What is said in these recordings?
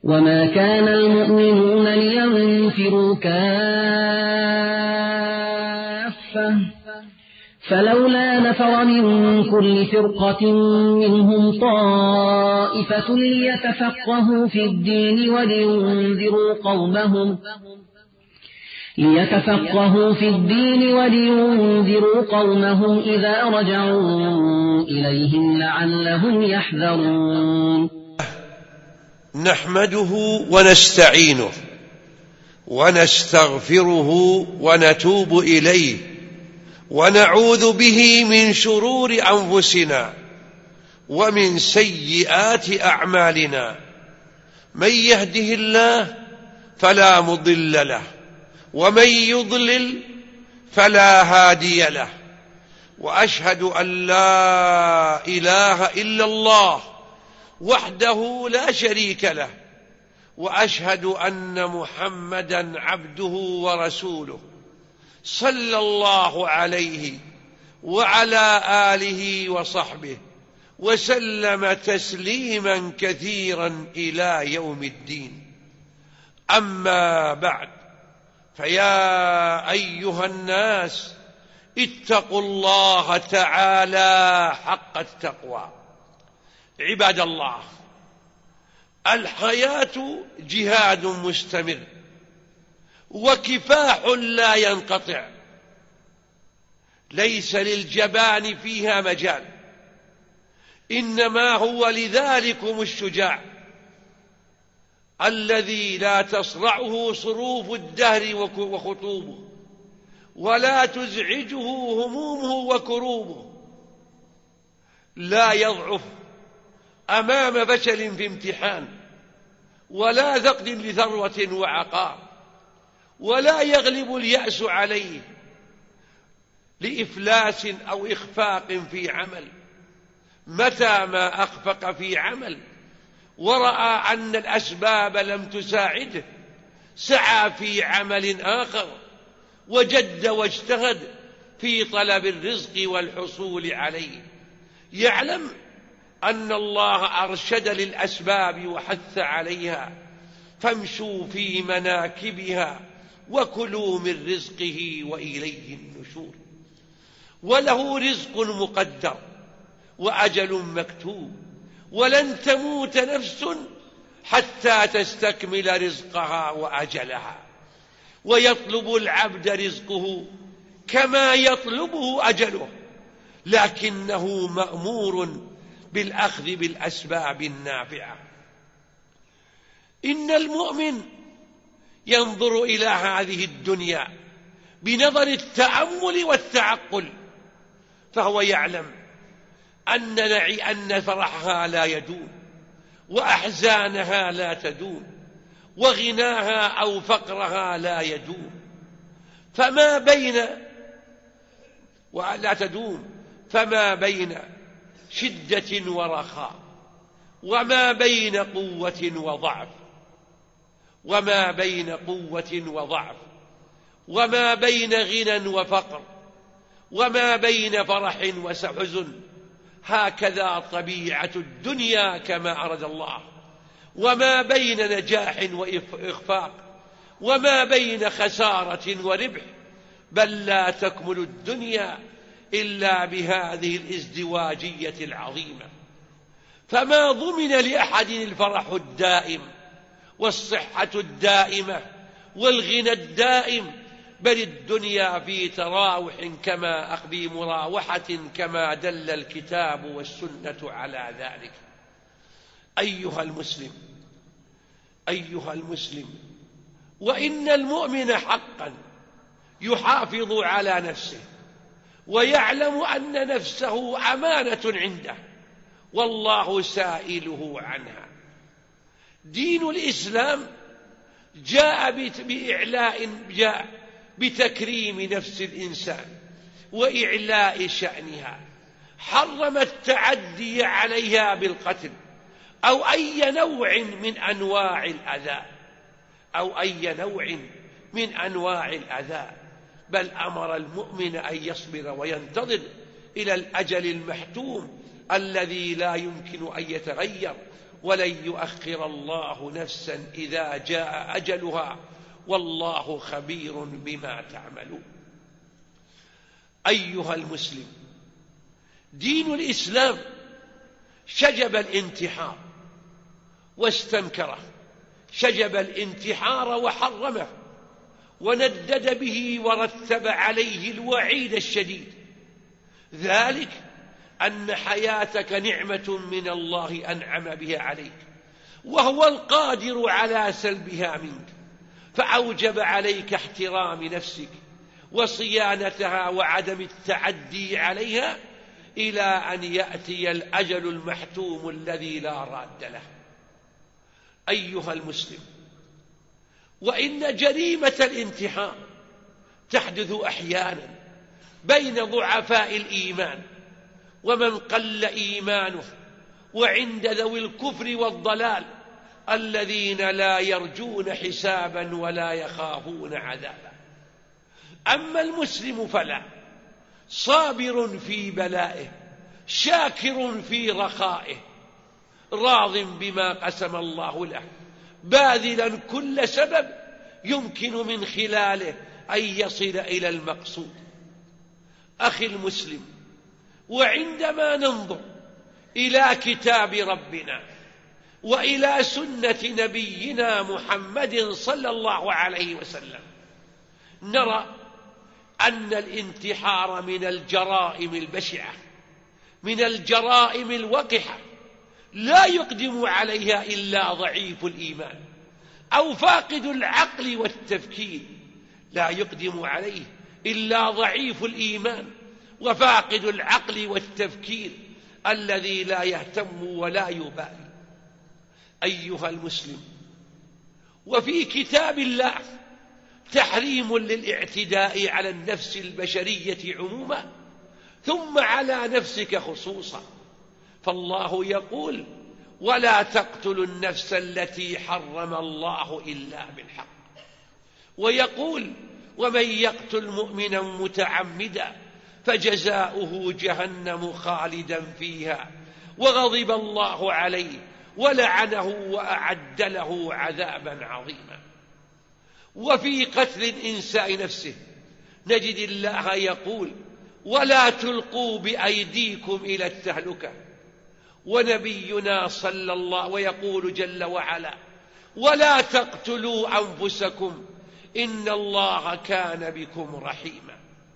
وما كان المؤمنون لينفروا كافة فلولا نفر من كل فرقة منهم طائفة ليتفقهوا في الدين ولينذروا قومهم إذا رجعوا إليهم لعلهم يحذرون. نحمده ونستعينه ونستغفره ونتوب إليه ونعوذ به من شرور أنفسنا ومن سيئات أعمالنا. من يهده الله فلا مضل له ومن يضلل فلا هادي له، وأشهد أن لا إله إلا الله وحده لا شريك له، وأشهد أن محمدا عبده ورسوله صلى الله عليه وعلى آله وصحبه وسلم تسليما كثيرا إلى يوم الدين. أما بعد، فيا أيها الناس اتقوا الله تعالى حق التقوى. عباد الله، الحياة جهاد مستمر وكفاح لا ينقطع، ليس للجبان فيها مجال، إنما هو لذلكم الشجاع الذي لا تصرعه صروف الدهر وخطوبه، ولا تزعجه همومه وكروبه، لا يضعف أمام فشل في امتحان، ولا ذقن لثروة وعقار، ولا يغلب اليأس عليه لإفلاس أو إخفاق في عمل. متى ما أخفق في عمل ورأى أن الأسباب لم تساعده سعى في عمل آخر، وجد واجتهد في طلب الرزق والحصول عليه، يعلم أن الله أرشد للأسباب وحث عليها، فامشوا في مناكبها وكلوا من رزقه وإليه النشور. وله رزق مقدر وأجل مكتوب، ولن تموت نفس حتى تستكمل رزقها وأجلها. ويطلب العبد رزقه كما يطلبه أجله، لكنه مأمور بالأخذ بالأسباب النافعة. إن المؤمن ينظر إلى هذه الدنيا بنظر التأمل والتعقل، فهو يعلم أن فرحها لا يدوم، وأحزانها لا تدوم، وغناها أو فقرها لا يدوم، فما بين شدة ورخاء، وما بين قوة وضعف، وما بين غنى وفقر، وما بين فرح وحزن. هكذا طبيعة الدنيا كما أراد الله، وما بين نجاح وإخفاق، وما بين خسارة وربح، بل لا تكمل الدنيا إلا بهذه الازدواجية العظيمة. فما ضمن لأحد الفرح الدائم والصحة الدائمة والغنى الدائم، بل الدنيا في تراوح في مراوحة كما دل الكتاب والسنة على ذلك. أيها المسلم، وإن المؤمن حقا يحافظ على نفسه، ويعلم أن نفسه أمانة عنده، والله سائله عنها. دين الإسلام جاء بتكريم نفس الإنسان وإعلاء شأنها، حرم التعدي عليها بالقتل أو أي نوع من أنواع الأذى، بل أمر المؤمن أن يصبر وينتظر إلى الأجل المحتوم الذي لا يمكن أن يتغير، ولن يؤخر الله نفسا إذا جاء أجلها والله خبير بما تعملون. أيها المسلم، دين الإسلام شجب الانتحار واستنكره، شجب الانتحار وحرمه وندد به ورتب عليه الوعيد الشديد، ذلك أن حياتك نعمة من الله أنعم بها عليك، وهو القادر على سلبها منك، فأوجب عليك احترام نفسك وصيانتها وعدم التعدي عليها إلى أن يأتي الأجل المحتوم الذي لا راد له. أيها المسلم، وإن جريمة الانتحار تحدث أحيانا بين ضعفاء الإيمان ومن قل إيمانه، وعند ذوي الكفر والضلال الذين لا يرجون حسابا ولا يخافون عذابا. أما المسلم فلا، صابر في بلائه، شاكر في رخائه، راض بما قسم الله له، باذلا كل سبب يمكن من خلاله أن يصل إلى المقصود. أخي المسلم، وعندما ننظر إلى كتاب ربنا وإلى سنة نبينا محمد صلى الله عليه وسلم، نرى أن الانتحار من الجرائم البشعة، من الجرائم الوقحة، لا يقدم عليها إلا ضعيف الإيمان أو فاقد العقل والتفكير، لا يقدم عليه إلا ضعيف الإيمان وفاقد العقل والتفكير الذي لا يهتم ولا يبالي. أيها المسلم، وفي كتاب الله تحريم للاعتداء على النفس البشرية عموما ثم على نفسك خصوصا، فالله يقول: ولا تقتلوا النفس التي حرم الله إلا بالحق، ويقول: ومن يقتل مؤمنا متعمدا فجزاؤه جهنم خالدا فيها وغضب الله عليه ولعنه وأعد له عذابا عظيما. وفي قتل الإنسان نفسه نجد الله يقول: ولا تلقوا بأيديكم إلى التهلكة، ونبينا صلى الله ويقول جل وعلا: ولا تقتلوا أنفسكم إن الله كان بكم رحيما.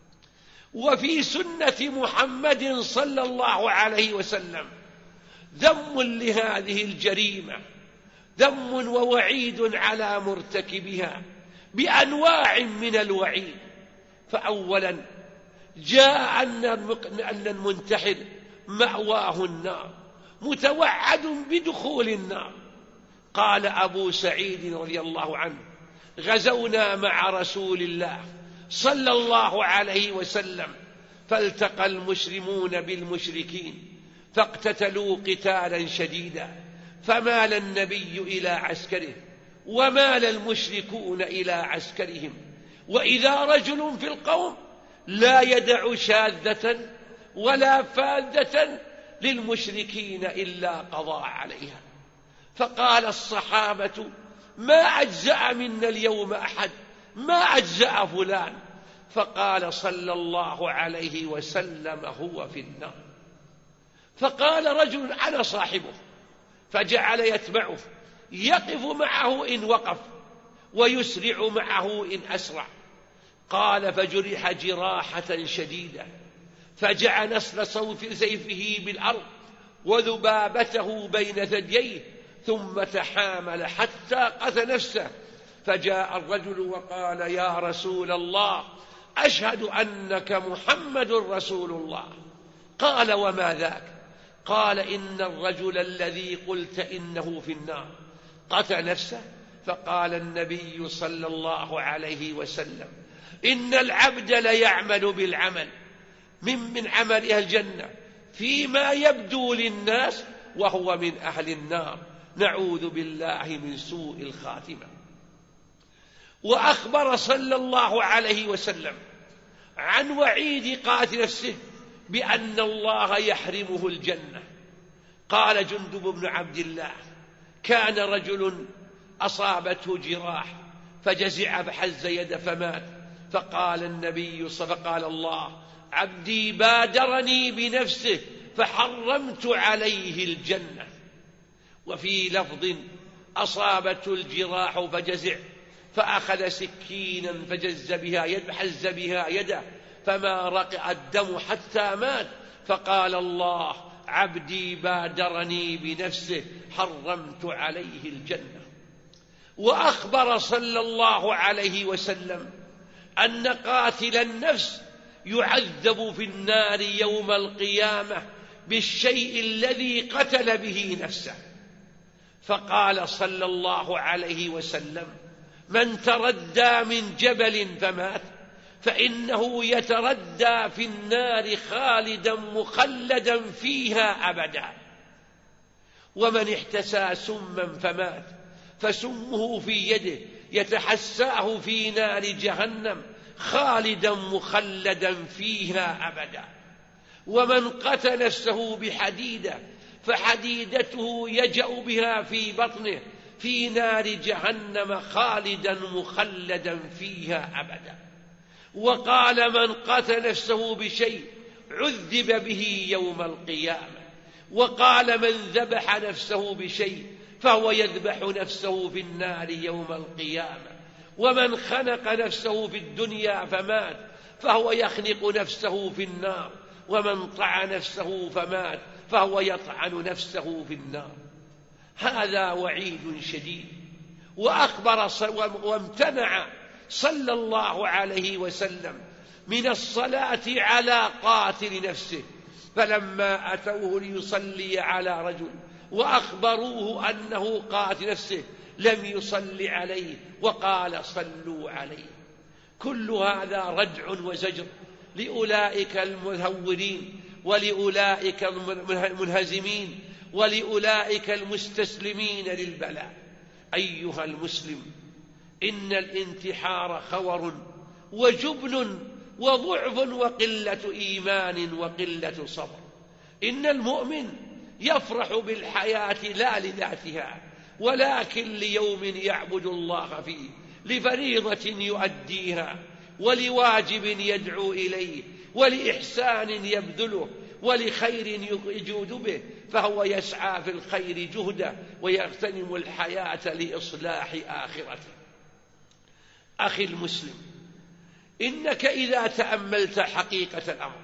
وفي سنة محمد صلى الله عليه وسلم ذم لهذه الجريمة، ذم ووعيد على مرتكبها بأنواع من الوعيد. فأولا جاء أن المنتحر مأواه النار، متوعد بدخول النار. قال أبو سعيد رضي الله عنه: غزونا مع رسول الله صلى الله عليه وسلم فالتقى المسلمون بالمشركين فاقتتلوا قتالا شديدا، فمال النبي إلى عسكره ومال المشركون إلى عسكرهم، وإذا رجل في القوم لا يدع شاذة ولا فاذة للمشركين إلا قضى عليها. فقال الصحابة: ما أجزأ منا اليوم أحد، ما أجزأ فلان. فقال صلى الله عليه وسلم: هو في النار. فقال رجل: أنا صاحبه، فجعل يتبعه، يقف معه إن وقف ويسرع معه إن أسرع. قال: فجرح جراحة شديدة، فجعل نسل صوف سيفه بالأرض وذبابته بين ثدييه، ثم تحامل حتى قتل نفسه. فجاء الرجل وقال: يا رسول الله، أشهد أنك محمد رسول الله. قال: وما ذاك؟ قال: إن الرجل الذي قلت إنه في النار قتل نفسه. فقال النبي صلى الله عليه وسلم: إن العبد ليعمل بالعمل من عمل أهل الجنة فيما يبدو للناس وهو من أهل النار، نعوذ بالله من سوء الخاتمة. وأخبر صلى الله عليه وسلم عن وعيد قاتل نفسه بأن الله يحرمه الجنة. قال جندب بن عبد الله: كان رجل أصابته جراح فجزع فحز يده فمات، فقال النبي فقال الله: عبدي بادرني بنفسه فحرمت عليه الجنة. وفي لفظ: أصابته الجراح فجزع فأخذ سكينا فحز بها يده فما رقع الدم حتى مات، فقال الله: عبدي بادرني بنفسه حرمت عليه الجنة. وأخبر صلى الله عليه وسلم أن قاتل النفس يعذب في النار يوم القيامة بالشيء الذي قتل به نفسه، فقال صلى الله عليه وسلم: من تردى من جبل فمات فإنه يتردى في النار خالدا مخلدا فيها أبدا، ومن احتسى سما فمات فسمه في يده يتحساه في نار جهنم خالدا مخلدا فيها أبدا، ومن قتل نفسه بحديدة فحديدته يجأ بها في بطنه في نار جهنم خالدا مخلدا فيها أبدا. وقال: من قتل نفسه بشيء عذب به يوم القيامة. وقال: من ذبح نفسه بشيء فهو يذبح نفسه في النار يوم القيامة. ومن خنق نفسه في الدنيا فمات فهو يخنق نفسه في النار. ومن طعن نفسه فمات فهو يطعن نفسه في النار. هذا وعيد شديد. وأخبر وامتنع صلى الله عليه وسلم من الصلاة على قاتل نفسه، فلما أتوه ليصلي على رجل وأخبروه أنه قاتل نفسه لم يصلي عليه وقال: صلوا عليه. كل هذا ردع وزجر لأولئك المهورين ولأولئك المنهزمين ولأولئك المستسلمين للبلاء. أيها المسلم، إن الانتحار خور وجبن وضعف وقلة إيمان وقلة صبر. إن المؤمن يفرح بالحياة لا لذاتها ولكن ليوم يعبد الله فيه، لفريضة يؤديها ولواجب يدعو إليه ولإحسان يبذله ولخير يجود به، فهو يسعى في الخير جهده ويغتنم الحياة لإصلاح آخرته. أخي المسلم، إنك إذا تأملت حقيقة الأمر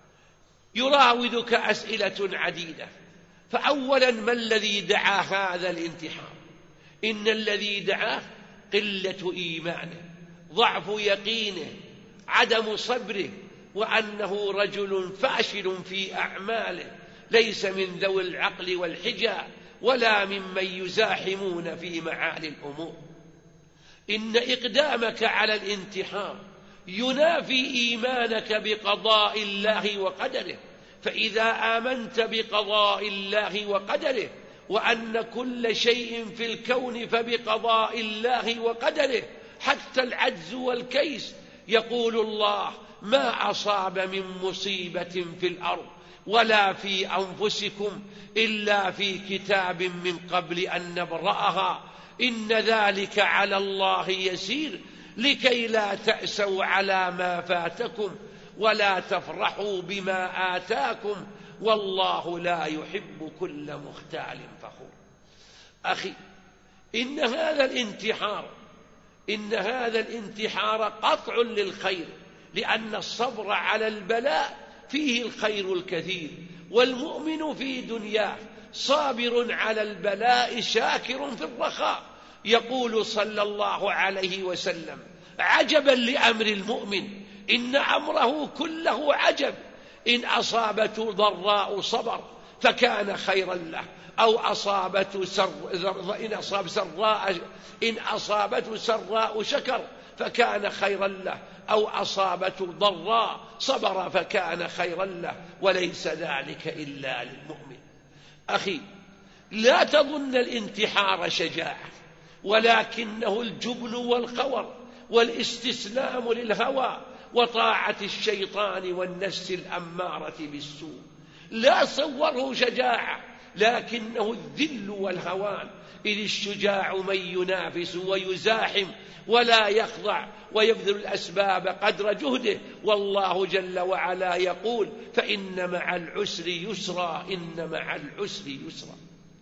يراودك أسئلة عديدة. فأولا: ما الذي دعا هذا الانتحار؟ إن الذي دعاه قلة إيمانه، ضعف يقينه، عدم صبره، وأنه رجل فاشل في أعماله، ليس من ذوي العقل والحجة ولا ممن يزاحمون في معالي الأمور. إن إقدامك على الانتحار ينافي إيمانك بقضاء الله وقدره، فإذا آمنت بقضاء الله وقدره وأن كل شيء في الكون فبقضاء الله وقدره حتى العجز والكيس، يقول الله: ما أصاب من مصيبة في الأرض ولا في أنفسكم إلا في كتاب من قبل أن نبرأها إن ذلك على الله يسير لكي لا تأسوا على ما فاتكم ولا تفرحوا بما آتاكم والله لا يحب كل مختال فخور. أخي، إن هذا الانتحار قطع للخير، لأن الصبر على البلاء فيه الخير الكثير، والمؤمن في دنياه صابر على البلاء شاكر في الرخاء. يقول صلى الله عليه وسلم: عجبا لأمر المؤمن إن أمره كله عجب، إن أصابته ضراء صبر فكان خيرا له، أو إن أصابته سراء شكر فكان خيرا له، أو أصابته ضراء صبر فكان خيرا له، وليس ذلك إلا للمؤمن. أخي، لا تظن الانتحار شجاعة، ولكنه الجبن والخور والاستسلام للهوى وطاعة الشيطان والنفس الأمارة بالسوء. لا صوره شجاعة، لكنه الذل والهوان، إذ الشجاع من ينافس ويزاحم ولا يخضع ويبذل الأسباب قدر جهده، والله جل وعلا يقول فإن مع العسر يسرا، إن مع العسر يسرا.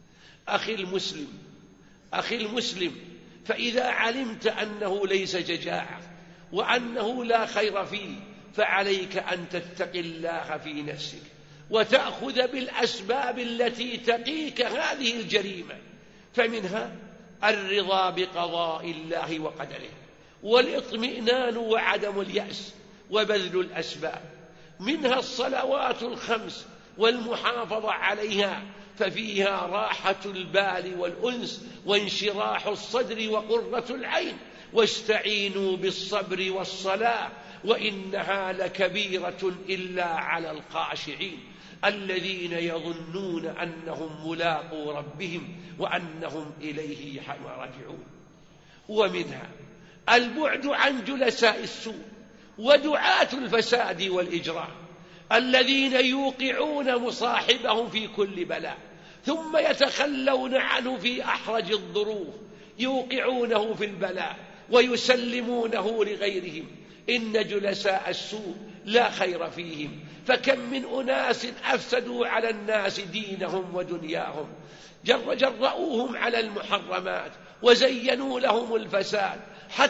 أخي المسلم، فإذا علمت أنه ليس شجاعة وأنه لا خير فيه، فعليك أن تتقي الله في نفسك وتأخذ بالأسباب التي تقيك هذه الجريمة، فمنها الرضا بقضاء الله وقدره، والاطمئنان وعدم اليأس، وبذل الأسباب. منها الصلوات الخمس والمحافظة عليها، ففيها راحة البال والأنس وانشراح الصدر وقرة العين. واستعينوا بالصبر والصلاة وإنها لكبيرة إلا على الخاشعين الذين يظنون أنهم ملاقو ربهم وأنهم إليه راجعون. ومنها البعد عن جلساء السوء ودعاة الفساد والإجرام الذين يوقعون مصاحبهم في كل بلاء ثم يتخلون عنه في أحرج الظروف، يوقعونه في البلاء ويسلمونه لغيرهم. إن جلساء السوء لا خير فيهم، فكم من أناس أفسدوا على الناس دينهم ودنياهم، جرؤوهم على المحرمات وزينوا لهم الفساد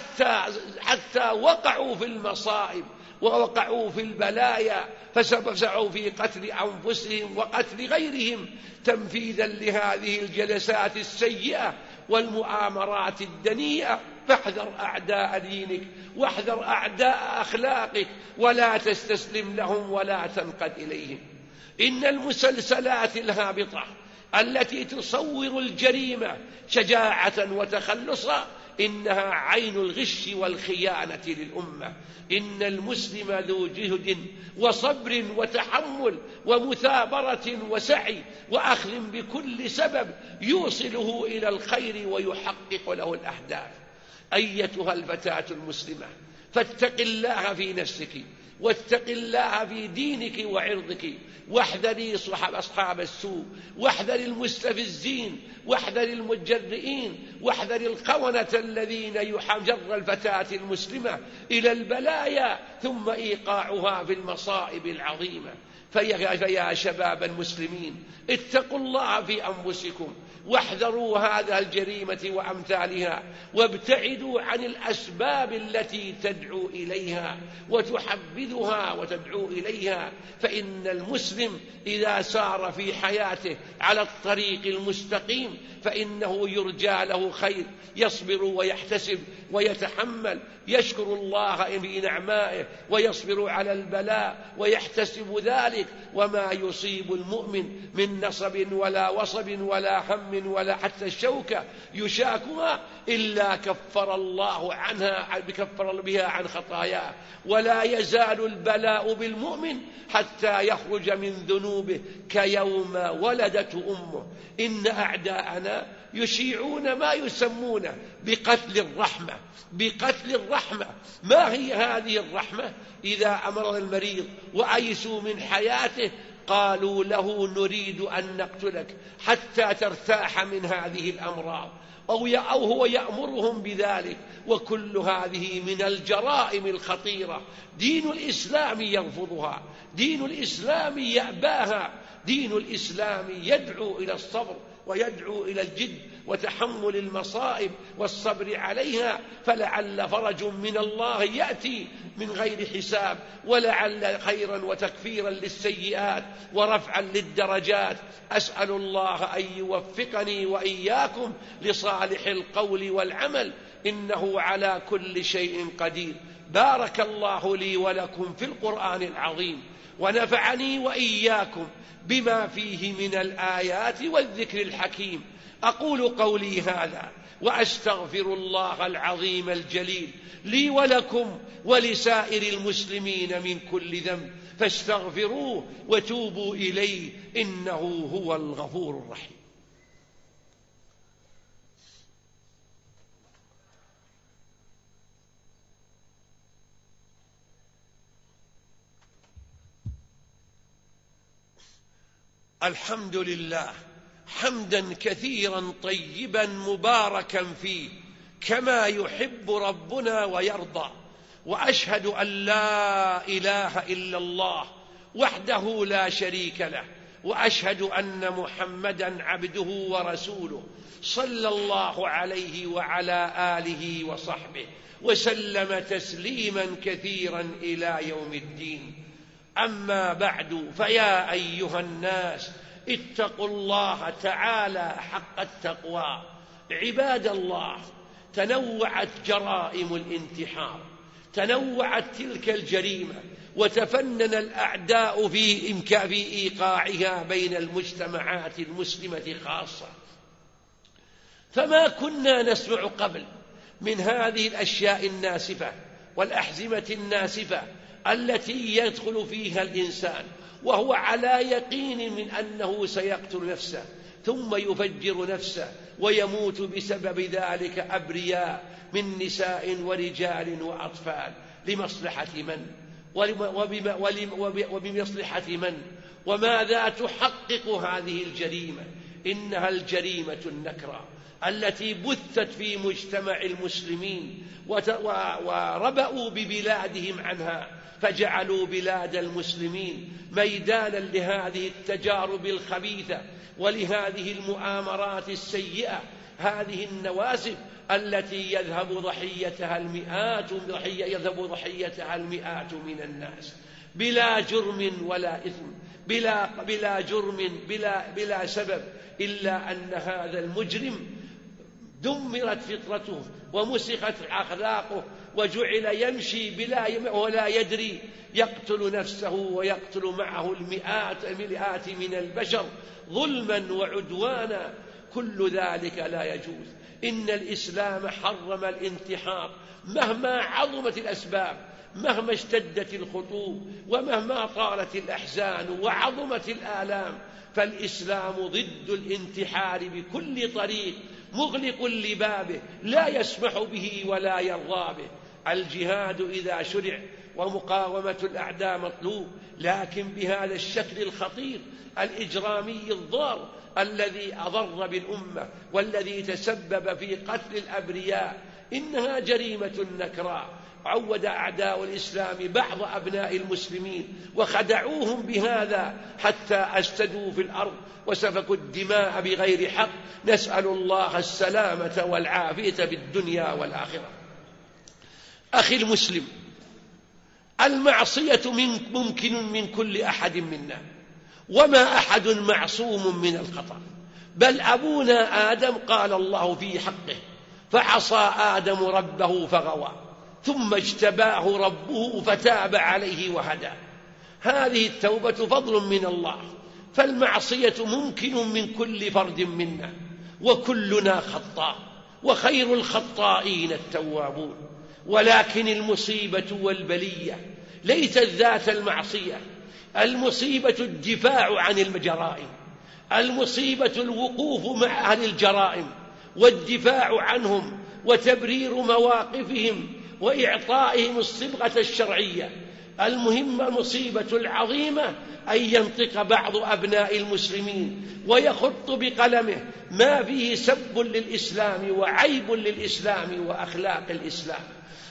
حتى وقعوا في المصائب ووقعوا في البلايا، فسعوا في قتل أنفسهم وقتل غيرهم تنفيذا لهذه الجلسات السيئة والمؤامرات الدنيئة. فاحذر أعداء دينك واحذر أعداء أخلاقك، ولا تستسلم لهم ولا تنقد إليهم. إن المسلسلات الهابطة التي تصور الجريمة شجاعة وتخلصا إنها عين الغش والخيانة للأمة. إن المسلم ذو جهد وصبر وتحمل ومثابرة وسعي وأخذ بكل سبب يوصله إلى الخير ويحقق له الأهداف. أيتها الفتاة المسلمة، فاتق الله في نفسك واتق الله في دينك وعرضك، واحذري أصحاب السوء، واحذر المستفزين، واحذر المجرئين، واحذر الخونة الذين يجر الفتاة المسلمة إلى البلايا ثم إيقاعها في المصائب العظيمة. فيا شباب المسلمين، اتقوا الله في أنفسكم واحذروا هذه الجريمة وأمثالها، وابتعدوا عن الأسباب التي تدعو إليها وتحبذها وتدعو إليها. فإن المسلم إذا سار في حياته على الطريق المستقيم فإنه يرجى له خير، يصبر ويحتسب ويتحمل، يشكر الله في نعمائه ويصبر على البلاء ويحتسب ذلك. وما يصيب المؤمن من نصب ولا وصب ولا هم ولا حتى الشوكة يشاكها إلا كفر الله بها عن خطاياه. ولا يزال البلاء بالمؤمن حتى يخرج من ذنوبه كيوم ولدته أمه. إن أعداءنا يشيعون ما يسمونه بقتل الرحمة. ما هي هذه الرحمة؟ إذا أمر المريض وأيسوا من حياته قالوا له نريد أن نقتلك حتى ترتاح من هذه الأمراض، أو هو يأمرهم بذلك. وكل هذه من الجرائم الخطيرة دين الإسلام يرفضها، دين الإسلام يأباها، دين الإسلام يدعو إلى الصبر ويدعو إلى الجد وتحمل المصائب والصبر عليها. فلعل فرج من الله يأتي من غير حساب، ولعل خيرا وتكفيرا للسيئات ورفعا للدرجات. أسأل الله أن يوفقني وإياكم لصالح القول والعمل، إنه على كل شيء قدير. بارك الله لي ولكم في القرآن العظيم، ونفعني وإياكم بما فيه من الآيات والذكر الحكيم. أقول قولي هذا وأستغفر الله العظيم الجليل لي ولكم ولسائر المسلمين من كل ذنب، فاستغفروه وتوبوا إليه إنه هو الغفور الرحيم. الحمد لله حمدا كثيرا طيبا مباركا فيه كما يحب ربنا ويرضى، وأشهد أن لا إله إلا الله وحده لا شريك له، وأشهد أن محمدا عبده ورسوله صلى الله عليه وعلى آله وصحبه وسلم تسليما كثيرا إلى يوم الدين. أما بعد، فيا أيها الناس اتقوا الله تعالى حق التقوى. عباد الله، تنوعت جرائم الانتحار، تنوعت تلك الجريمة، وتفنن الأعداء في إيقاعها بين المجتمعات المسلمة خاصة. فما كنا نسمع قبل من هذه الأشياء الناسفة والأحزمة الناسفة التي يدخل فيها الإنسان وهو على يقين من أنه سيقتل نفسه ثم يفجر نفسه ويموت بسبب ذلك أبرياء من نساء ورجال وأطفال. لمصلحة من؟ وبمصلحة من؟ وماذا تحقق هذه الجريمة؟ إنها الجريمة النكرة التي بثت في مجتمع المسلمين وربأوا ببلادهم عنها، فجعلوا بلاد المسلمين ميدانا لهذه التجارب الخبيثة ولهذه المؤامرات السيئة، هذه النوازل التي يذهب ضحيتها المئات من الناس بلا جرم ولا إثم، بلا جرم بلا سبب، إلا أن هذا المجرم دمرت فطرته ومسخت أخلاقه وجعل يمشي ولا يدري، يقتل نفسه ويقتل معه المئات من البشر ظلما وعدوانا. كل ذلك لا يجوز. إن الإسلام حرم الانتحار مهما عظمت الأسباب، مهما اشتدت الخطوب، ومهما طالت الأحزان وعظمت الآلام، فالإسلام ضد الانتحار بكل طريق، مغلق لبابه، لا يسمح به ولا يرضى به. الجهاد إذا شرع ومقاومة الأعداء مطلوب، لكن بهذا الشكل الخطير الإجرامي الضار الذي أضر بالأمة والذي تسبب في قتل الأبرياء، إنها جريمة نكراء. عود أعداء الإسلام بعض أبناء المسلمين وخدعوهم بهذا حتى أفسدوا في الأرض وسفكوا الدماء بغير حق. نسأل الله السلامة والعافية بالدنيا والآخرة. أخي المسلم، المعصية ممكن من كل أحد منا، وما أحد معصوم من الخطأ، بل أبونا آدم قال الله في حقه: فعصى آدم ربه فغوى ثم اجتباه ربه فتاب عليه وهدى. هذه التوبة فضل من الله، فالمعصية ممكن من كل فرد منا، وكلنا خطاء، وخير الخطائين التوابون. ولكن المصيبة والبلية ليست ذات المعصية، المصيبة الدفاع عن الجرائم، المصيبة الوقوف مع أهل الجرائم والدفاع عنهم وتبرير مواقفهم وإعطائهم الصبغة الشرعية. المصيبة العظيمة أن ينطق بعض أبناء المسلمين ويخط بقلمه ما فيه سب للإسلام وعيب للإسلام وأخلاق الإسلام.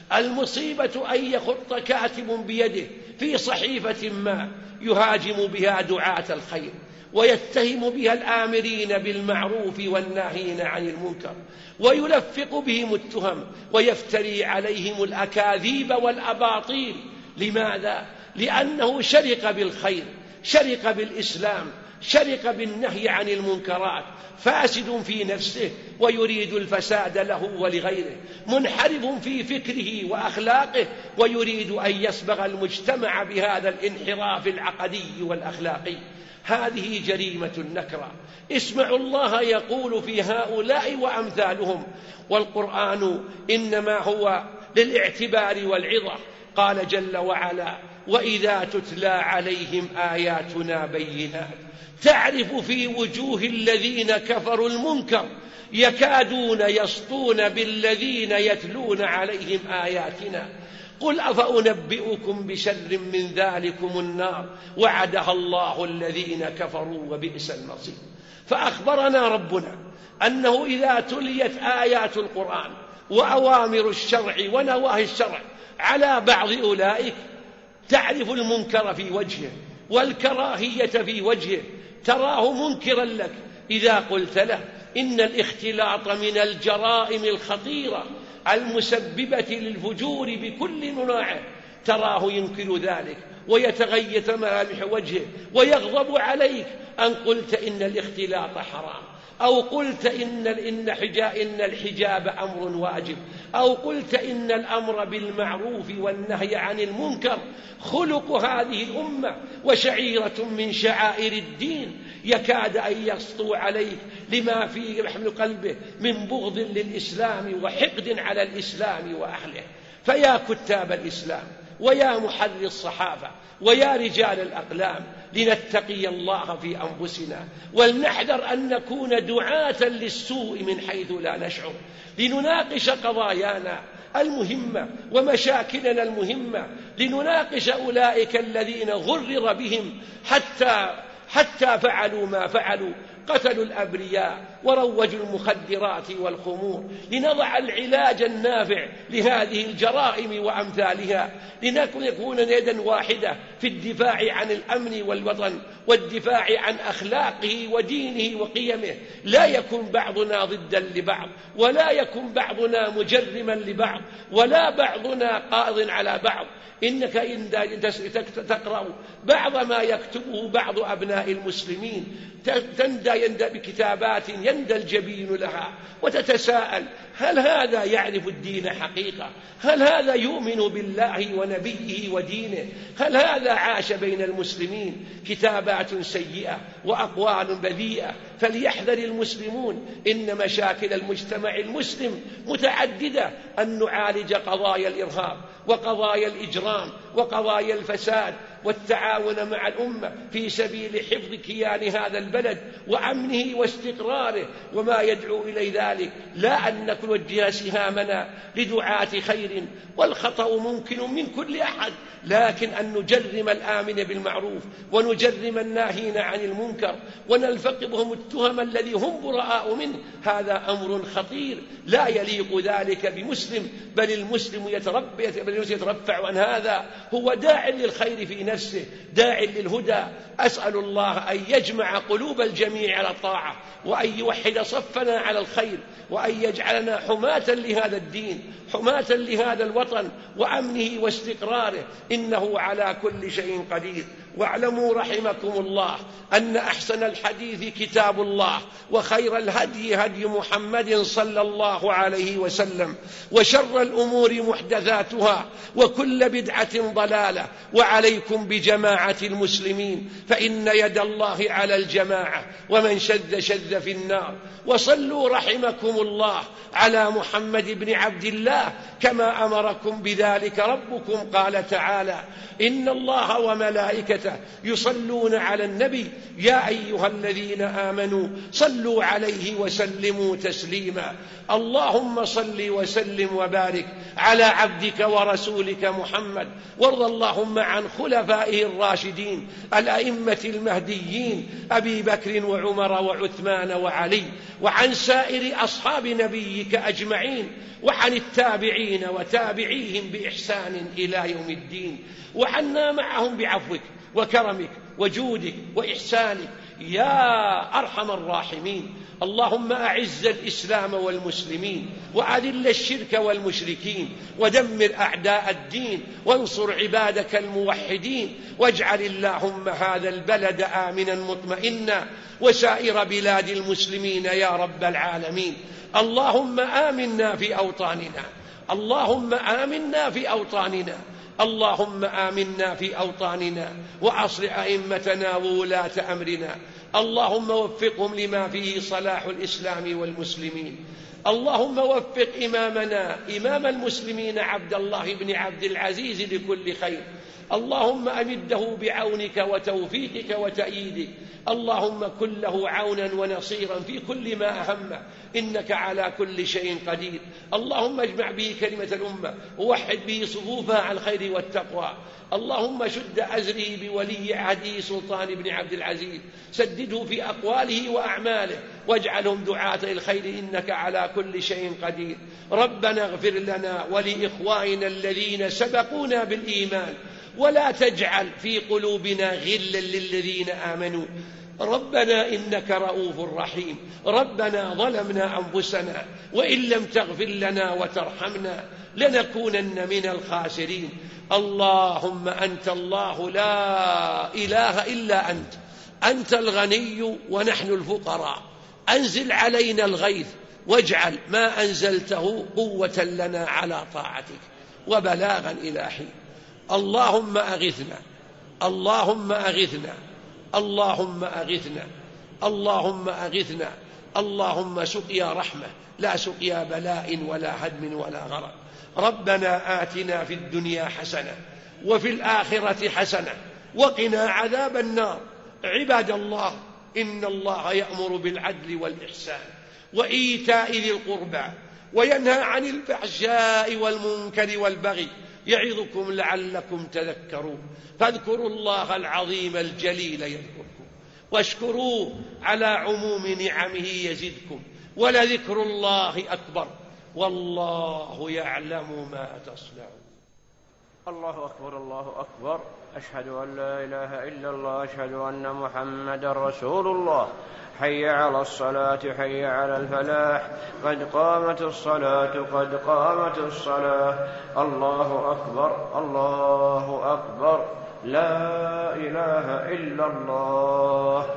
المصيبة أن يخط كاتب بيده في صحيفة ما يهاجم بها دعاة الخير ويتهم بها الآمرين بالمعروف والناهين عن المنكر، ويلفق بهم التهم ويفتري عليهم الأكاذيب والأباطيل. لماذا؟ لأنه شرق بالخير، شرق بالإسلام، شرق بالنهي عن المنكرات، فاسد في نفسه ويريد الفساد له ولغيره، منحرف في فكره وأخلاقه ويريد أن يصبغ المجتمع بهذا الانحراف العقدي والأخلاقي. هذه جريمة نكرة. اسمعوا الله يقول في هؤلاء وأمثالهم، والقرآن إنما هو للاعتبار والعظة. قال جل وعلا: وإذا تتلى عليهم آياتنا بينات تعرف في وجوه الذين كفروا المنكر يكادون يسطون بالذين يتلون عليهم آياتنا قل أفأنبئكم بشر من ذلكم النار وعدها الله الذين كفروا وبئس المصير. فأخبرنا ربنا أنه إذا تليت آيات القرآن وأوامر الشرع ونواهي الشرع على بعض أولئك تعرف المنكر في وجهه والكراهية في وجهه، تراه منكرا لك إذا قلت له إن الاختلاط من الجرائم الخطيرة المسببة للفجور بكل مناعه، تراه ينكر ذلك ويتغير ملامح وجهه ويغضب عليك أن قلت إن الاختلاط حرام، أو قلت إن الحجاب أمر واجب، أو قلت إن الأمر بالمعروف والنهي عن المنكر خلق هذه الأمة وشعيرة من شعائر الدين، يكاد أن يسطو عليك لما فيه رحم قلبه من بغض للإسلام وحقد على الإسلام وأهله. فيا كتاب الإسلام ويا محرر الصحافة ويا رجال الأقلام، لنتقي الله في أنفسنا ولنحذر أن نكون دعاة للسوء من حيث لا نشعر، لنناقش قضايانا المهمة ومشاكلنا المهمة، لنناقش أولئك الذين غرر بهم حتى فعلوا ما فعلوا، قتلوا الأبرياء وروجوا المخدرات والخمور، لنضع العلاج النافع لهذه الجرائم وأمثالها، لنكون يدا واحدة في الدفاع عن الأمن والوطن والدفاع عن أخلاقه ودينه وقيمه. لا يكن بعضنا ضدا لبعض، ولا يكن بعضنا مجرما لبعض، ولا بعضنا قاض على بعض. إنك إن تقرأ بعض ما يكتبه بعض أبناء المسلمين يندى بكتابات يندى الجبين لها، وتتساءل هل هذا يعرف الدين حقيقة؟ هل هذا يؤمن بالله ونبيه ودينه؟ هل هذا عاش بين المسلمين؟ كتابات سيئة وأقوال بذيئة. فليحذر المسلمون، إن مشاكل المجتمع المسلم متعددة، أن نعالج قضايا الإرهاب وقضايا الإجرام وقضايا الفساد، والتعاون مع الأمة في سبيل حفظ كيان هذا البلد وأمنه واستقراره وما يدعو إلى ذلك، لا أن نوجه سهامنا لدعاة خير، والخطأ ممكن من كل أحد، لكن أن نجرم الآمن بالمعروف ونجرم الناهين عن المنكر ونلفق بهم التهم الذي هم براء منه، هذا أمر خطير لا يليق ذلك بمسلم، بل المسلم يترفع عن هذا، هو داع للخير في نفسه، داع للهدى. أسأل الله أن يجمع قلوب الجميع على الطاعة، وأن يوحد صفنا على الخير، وأن يجعلنا حماة لهذا الدين، حماة لهذا الوطن وأمنه واستقراره، إنه على كل شيء قدير. واعلموا رحمكم الله أن أحسن الحديث كتاب الله، وخير الهدي هدي محمد صلى الله عليه وسلم، وشر الأمور محدثاتها، وكل بدعة ضلالة. وعليكم بجماعة المسلمين، فإن يد الله على الجماعة، ومن شذ شذ في النار. وصلوا رحمكم الله على محمد بن عبد الله كما أمركم بذلك ربكم، قال تعالى: إن الله وملائكته يصلون على النبي يا أيها الذين آمنوا صلوا عليه وسلموا تسليما. اللهم صل وسلم وبارك على عبدك ورسولك محمد، وارض اللهم عن خلفائه الراشدين الأئمة المهديين أبي بكر وعمر وعثمان وعلي، وعن سائر أصحاب نبيك أجمعين، وعن التابعين وتابعيهم بإحسان إلى يوم الدين، وعنا معهم بعفوك وكرمك وجودك وإحسانك يا أرحم الراحمين. اللهم أعز الإسلام والمسلمين، وأذل الشرك والمشركين، ودمر أعداء الدين، وانصر عبادك الموحدين، واجعل اللهم هذا البلد آمنا مطمئنا، وسائر بلاد المسلمين يا رب العالمين. اللهم آمنا في أوطاننا، اللهم آمنا في أوطاننا، اللهم آمنا في أوطاننا، وأصلح أئمتنا وولاة أمرنا، اللهم وفقهم لما فيه صلاح الإسلام والمسلمين. اللهم وفق إمامنا إمام المسلمين عبد الله بن عبد العزيز لكل خير. اللهم أمده بعونك وتوفيقك وتأييدك. اللهم كن له عونا ونصيرا في كل ما أهمه، إنك على كل شيء قدير. اللهم اجمع به كلمة الأمة ووحد به صفوفها على الخير والتقوى. اللهم شد أزره بولي عهده سلطان بن عبد العزيز، سدده في أقواله وأعماله، واجعلهم دعاة الخير، إنك على كل شيء قدير. ربنا اغفر لنا ولإخواننا الذين سبقونا بالإيمان، ولا تجعل في قلوبنا غلا للذين آمنوا. ربنا إنك رؤوف رحيم. ربنا ظلمنا أنفسنا وإن لم تغفر لنا وترحمنا لنكونن من الخاسرين. اللهم أنت الله لا إله إلا أنت، أنت الغني ونحن الفقراء. أنزل علينا الغيث واجعل ما أنزلته قوة لنا على طاعتك وبلاغا إلى حين. اللهم أغثنا، اللهم أغثنا، اللهم أغثنا، اللهم أغثنا. اللهم سقيا رحمة لا سقيا بلاء ولا هدم ولا غرق. ربنا آتنا في الدنيا حسنة وفي الآخرة حسنة وقنا عذاب النار. عباد الله، إن الله يأمر بالعدل والإحسان وإيتاء ذي القربى وينهى عن الفحشاء والمنكر والبغي، يعظكم لعلكم تذكرون. فاذكروا الله العظيم الجليل يذكركم، واشكروه على عموم نعمه يزدكم، ولذكر الله أكبر، والله يعلم ما تصنعون. الله أكبر، الله أكبر. أشهد أن لا إله إلا الله، أشهد أن محمدا رسول الله. حي على الصلاة، حي على الفلاح، قد قامت الصلاة، قد قامت الصلاة. الله أكبر، الله أكبر، لا إله إلا الله.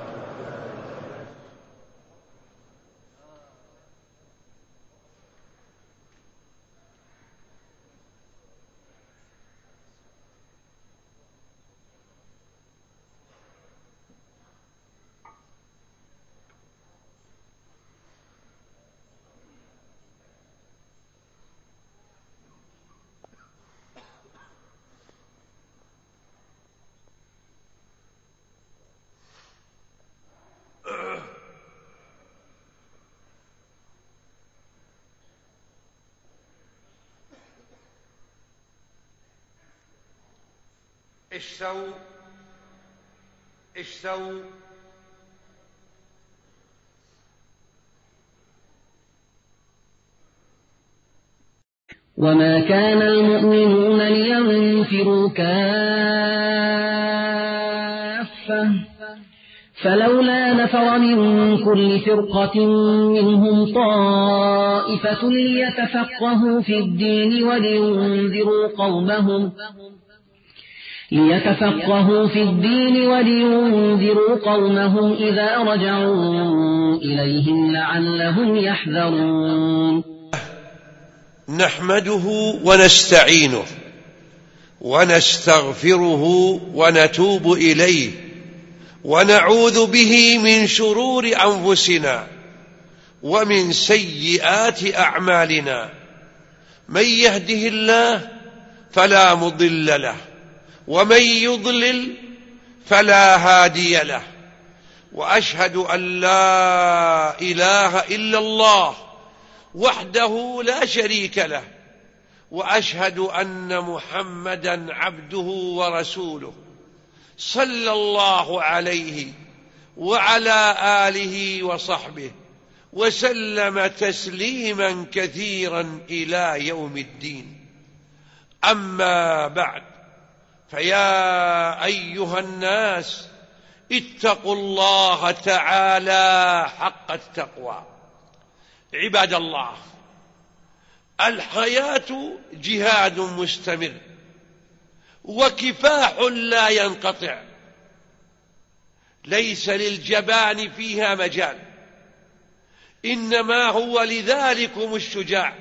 استووا استووا. وما كان المؤمنون لينفروا كافة، فلولا نفر من كل فرقة منهم طائفة ليتفقهوا في الدين ولينذروا قومهم إذا رجعوا إليهم لعلهم يحذرون. نحمده ونستعينه ونستغفره ونتوب إليه، ونعوذ به من شرور أنفسنا ومن سيئات أعمالنا. من يهده الله فلا مضل له، ومن يضلل فلا هادي له. وأشهد أن لا إله إلا الله وحده لا شريك له، وأشهد أن محمدا عبده ورسوله، صلى الله عليه وعلى آله وصحبه وسلم تسليما كثيرا إلى يوم الدين. أما بعد، فيا أيها الناس اتقوا الله تعالى حق التقوى. عباد الله، الحياة جهاد مستمر وكفاح لا ينقطع، ليس للجبان فيها مجال، إنما هو لذلكم الشجاع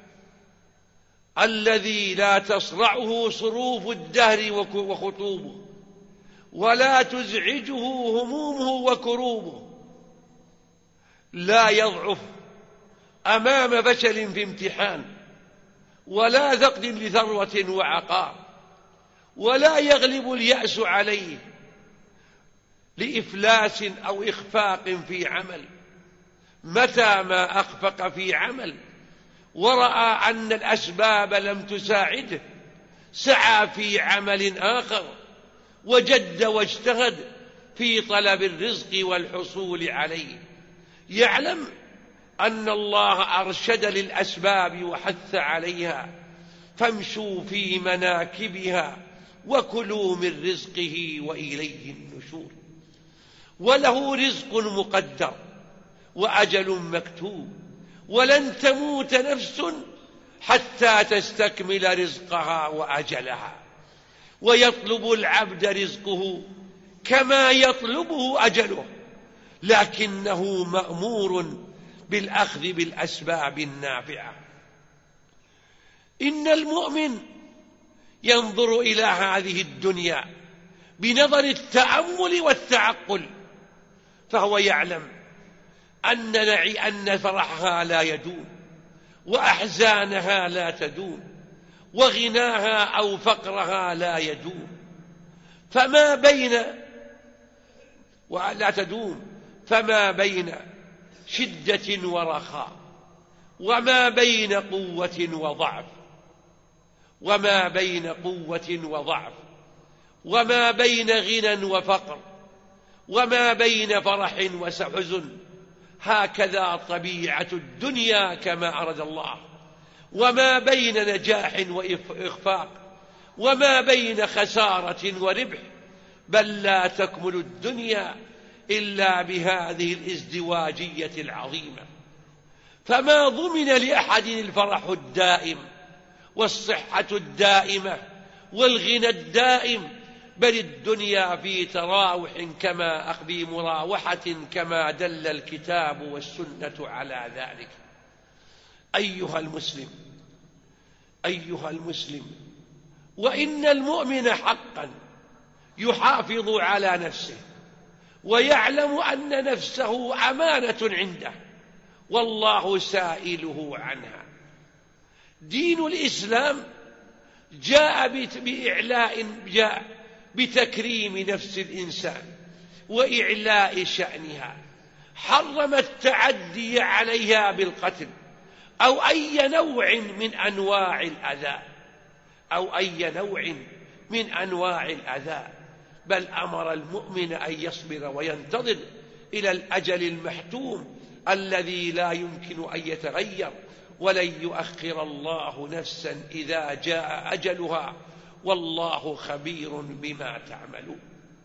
الذي لا تصرعه صروف الدهر وخطوبه، ولا تزعجه همومه وكروبه، لا يضعف أمام فشل في امتحان، ولا فقد لثروة وعقار، ولا يغلب اليأس عليه لإفلاس أو إخفاق في عمل. متى ما أخفق في عمل ورأى أن الأسباب لم تساعده سعى في عمل آخر، وجد واجتهد في طلب الرزق والحصول عليه، يعلم أن الله أرشد للأسباب وحث عليها، فامشوا في مناكبها وكلوا من رزقه وإليه النشور. وله رزق مقدر وأجل مكتوب، ولن تموت نفس حتى تستكمل رزقها وأجلها. ويطلب العبد رزقه كما يطلبه أجله، لكنه مأمور بالأخذ بالأسباب النافعة. إن المؤمن ينظر إلى هذه الدنيا بنظر التأمل والتعقل، فهو يعلم أن فرحها لا يدوم، وأحزانها لا تدوم، وغناها أو فقرها لا يدوم، فما بين شدة ورخاء، وما بين قوة وضعف، وما بين غنى وفقر، وما بين فرح وحزن. هكذا طبيعة الدنيا كما أراد الله، وما بين نجاح وإخفاق، وما بين خسارة وربح. بل لا تكمل الدنيا إلا بهذه الازدواجية العظيمة. فما ضمن لأحد الفرح الدائم والصحة الدائمة والغنى الدائم، بل الدنيا في تراوح في مراوحة كما دل الكتاب والسنة على ذلك. أيها المسلم، وإن المؤمن حقا يحافظ على نفسه، ويعلم أن نفسه أمانة عنده، والله سائله عنها. دين الإسلام جاء بتكريم نفس الإنسان وإعلاء شأنها، حرم التعدي عليها بالقتل أو أي نوع من أنواع الأذى، بل أمر المؤمن أن يصبر وينتظر إلى الأجل المحتوم الذي لا يمكن أن يتغير، ولن يؤخر الله نفسا إذا جاء أجلها، والله خبير بما تعملون.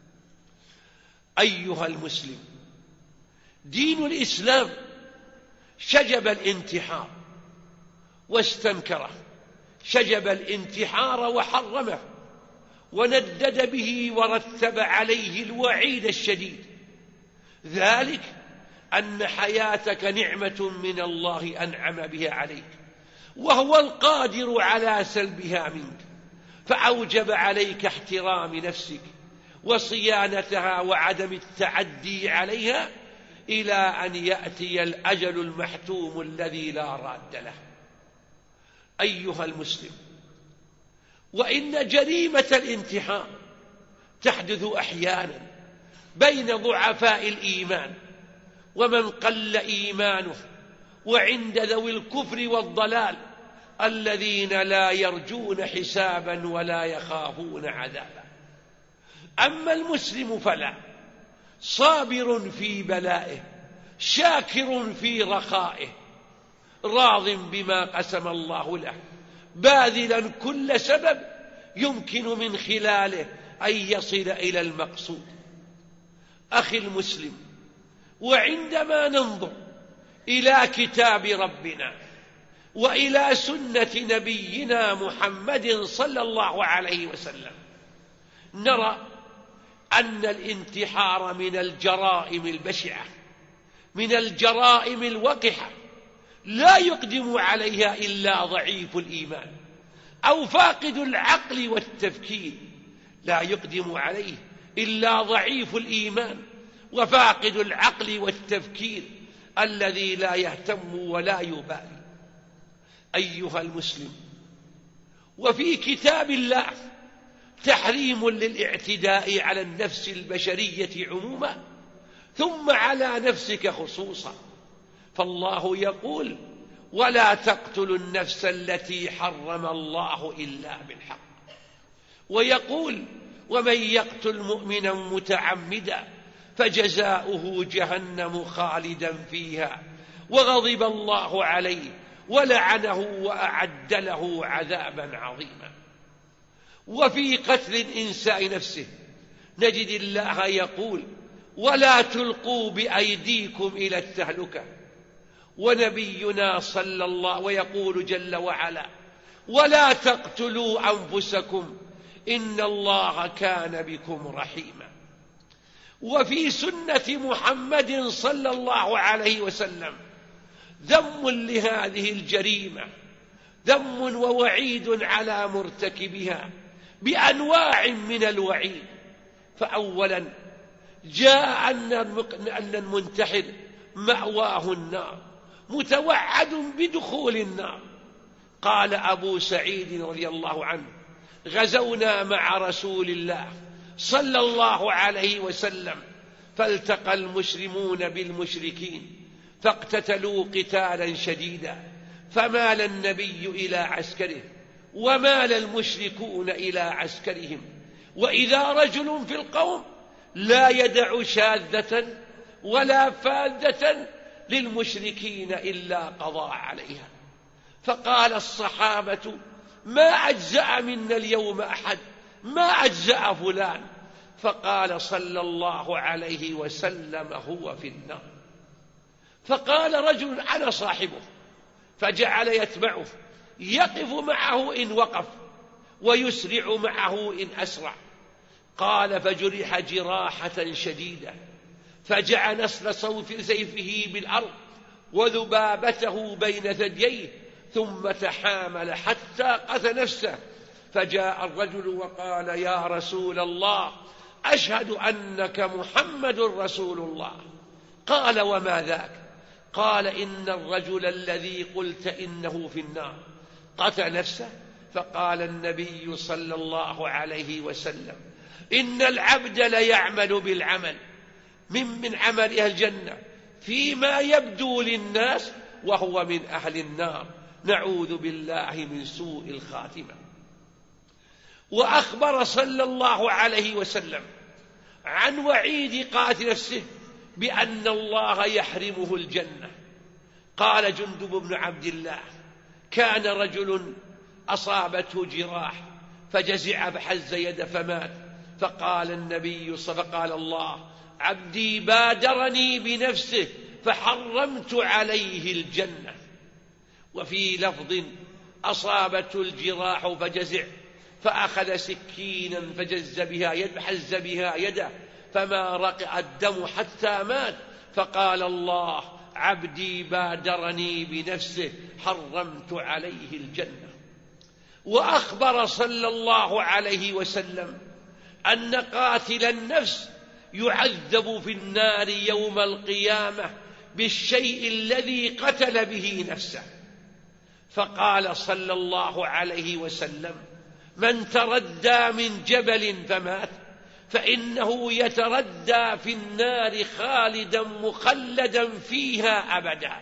أيها المسلم، دين الإسلام شجب الانتحار واستنكره، شجب الانتحار وحرمه، وندد به ورتب عليه الوعيد الشديد. ذلك أن حياتك نعمة من الله أنعم بها عليك، وهو القادر على سلبها منك، فأوجب عليك احترام نفسك وصيانتها وعدم التعدي عليها إلى أن يأتي الأجل المحتوم الذي لا راد له. أيها المسلم، وإن جريمة الانتحار تحدث أحيانا بين ضعفاء الإيمان ومن قل إيمانه، وعند ذوي الكفر والضلال الذين لا يرجون حسابا ولا يخافون عذابا. أما المسلم فلا، صابر في بلائه، شاكر في رخائه، راض بما قسم الله له، باذلا كل سبب يمكن من خلاله أن يصل إلى المقصود. أخي المسلم، وعندما ننظر إلى كتاب ربنا وإلى سنة نبينا محمد صلى الله عليه وسلم، نرى أن الانتحار من الجرائم البشعة، من الجرائم الوقحة، لا يقدم عليها إلا ضعيف الإيمان أو فاقد العقل والتفكير، لا يقدم عليه إلا ضعيف الإيمان وفاقد العقل والتفكير، الذي لا يهتم ولا يبالي. أيها المسلم، وفي كتاب الله تحريم للاعتداء على النفس البشرية عموما، ثم على نفسك خصوصا. فالله يقول: ولا تقتلوا النفس التي حرم الله إلا بالحق. ويقول: ومن يقتل مؤمنا متعمدا فجزاؤه جهنم خالدا فيها وغضب الله عليه ولعنه وأعد له عذابا عظيما. وفي قتل الإنسان نفسه نجد الله يقول: ولا تلقوا بأيديكم إلى التهلكة. ونبينا صلى الله ويقول جل وعلا: ولا تقتلوا أنفسكم إن الله كان بكم رحيما. وفي سنة محمد صلى الله عليه وسلم ذم لهذه الجريمة، ذم ووعيد على مرتكبها بأنواع من الوعيد. فأولا جاء أن المنتحر مأواه النار، متوعد بدخول النار. قال أبو سعيد رضي الله عنه: غزونا مع رسول الله صلى الله عليه وسلم، فالتقى المسلمون بالمشركين فاقتتلوا قتالا شديدا، فمال النبي إلى عسكره ومال المشركون إلى عسكرهم. وإذا رجل في القوم لا يدع شاذة ولا فاذة للمشركين إلا قضى عليها. فقال الصحابة: ما أجزأ منا اليوم أحد، ما أجزأ فلان. فقال صلى الله عليه وسلم: هو في النار. فقال رجل: أنا صاحبه، فجعل يتبعه، يقف معه إن وقف ويسرع معه إن أسرع. قال: فجرح جراحة شديدة، فجعل نسل صوف سيفه بالأرض وذبابته بين ثدييه، ثم تحامل حتى قتل نفسه. فجاء الرجل وقال: يا رسول الله، أشهد أنك محمد رسول الله. قال: وما ذاك؟ قال: إن الرجل الذي قلت إنه في النار قتل نفسه. فقال النبي صلى الله عليه وسلم: إن العبد ليعمل بالعمل من عمل أهل الجنة فيما يبدو للناس وهو من أهل النار، نعوذ بالله من سوء الخاتمة. وأخبر صلى الله عليه وسلم عن وعيد قاتل نفسه بأن الله يحرمه الجنة. قال جندب بن عبد الله: كان رجل أصابته جراح فجزع فحز يده فمات. فقال النبي فقال الله: عبدي بادرني بنفسه فحرمت عليه الجنة. وفي لفظ: أصابته الجراح فجزع فأخذ سكينا فحز بها يده فما رقع الدم حتى مات. فقال الله: عبدي بادرني بنفسه حرمت عليه الجنة. وأخبر صلى الله عليه وسلم أن قاتل النفس يعذب في النار يوم القيامة بالشيء الذي قتل به نفسه. فقال صلى الله عليه وسلم: من تردى من جبل فمات فإنه يتردى في النار خالدا مخلدا فيها أبدا.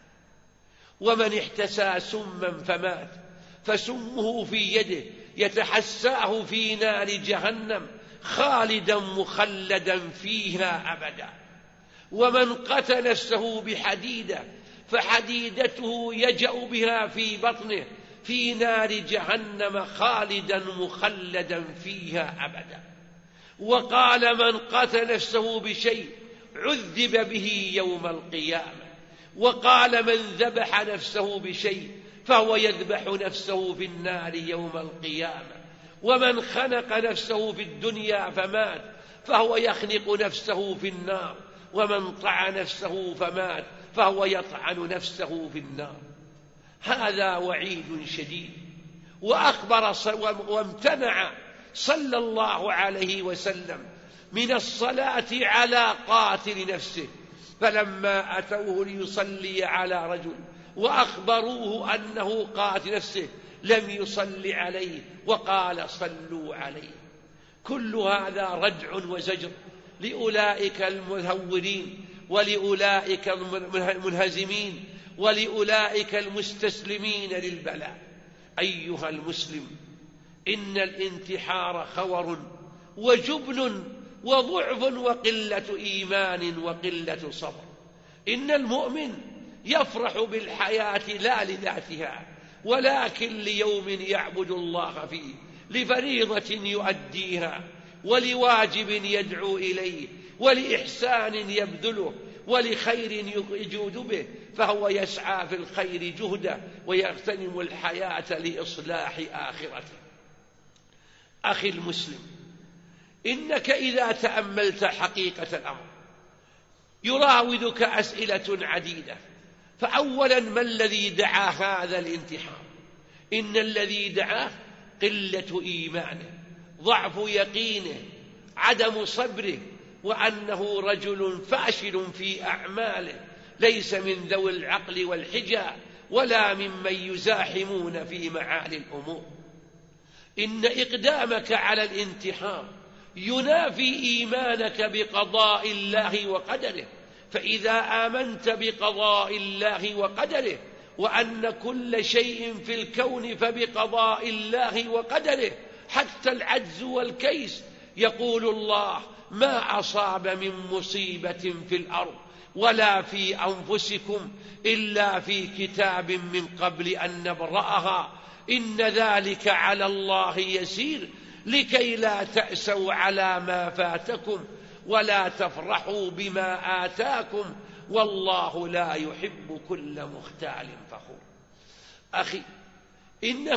ومن احتسى سما فمات فسمه في يده يتحساه في نار جهنم خالدا مخلدا فيها أبدا. ومن قتل نفسه بحديدة فحديدته يجأ بها في بطنه في نار جهنم خالدا مخلدا فيها أبدا. وقال: من قتل نفسه بشيء عذب به يوم القيامة. وقال: من ذبح نفسه بشيء فهو يذبح نفسه في النار يوم القيامة. ومن خنق نفسه في الدنيا فمات فهو يخنق نفسه في النار. ومن طعن نفسه فمات فهو يطعن نفسه في النار. هذا وعيد شديد. وأخبر وامتنع صلى الله عليه وسلم من الصلاة على قاتل نفسه فلما أتوه ليصلي على رجل وأخبروه أنه قاتل نفسه لم يصلي عليه وقال صلوا عليه. كل هذا ردع وزجر لأولئك المتهورين ولأولئك المنهزمين ولأولئك المستسلمين للبلاء. أيها المسلم، إن الانتحار خور وجبن وضعف وقلة إيمان وقلة صبر. إن المؤمن يفرح بالحياة لا لذاتها ولكن ليوم يعبد الله فيه، لفريضة يؤديها ولواجب يدعو إليه ولإحسان يبذله ولخير يجود به، فهو يسعى في الخير جهده ويغتنم الحياة لإصلاح آخرته. أخي المسلم، إنك إذا تأملت حقيقة الأمر يراودك أسئلة عديدة. فأولا، ما الذي دعا هذا الانتحار؟ إن الذي دعاه قلة إيمانه، ضعف يقينه، عدم صبره، وأنه رجل فاشل في أعماله، ليس من ذوي العقل والحجة ولا ممن يزاحمون في معالي الأمور. إن إقدامك على الانتحار ينافي إيمانك بقضاء الله وقدره، فإذا آمنت بقضاء الله وقدره وأن كل شيء في الكون فبقضاء الله وقدره حتى العجز والكيس، يقول الله: ما أصاب من مصيبة في الأرض ولا في أنفسكم إلا في كتاب من قبل أن نبرأها إن ذلك على الله يسير لكي لا تأسوا على ما فاتكم ولا تفرحوا بما آتاكم والله لا يحب كل مختال فخور. أخي، إن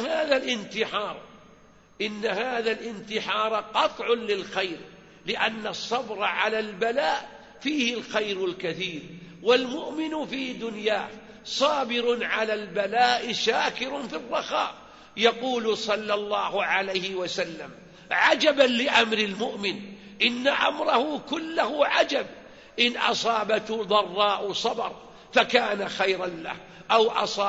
هذا الانتحار قطع للخير، لأن الصبر على البلاء فيه الخير الكثير، والمؤمن في دنياه صابر على البلاء شاكر في الرخاء. يقول صلى الله عليه وسلم: عجبا لأمر المؤمن، إن أمره كله عجب، إن أصابته ضراء صبر فكان خيرا له، أو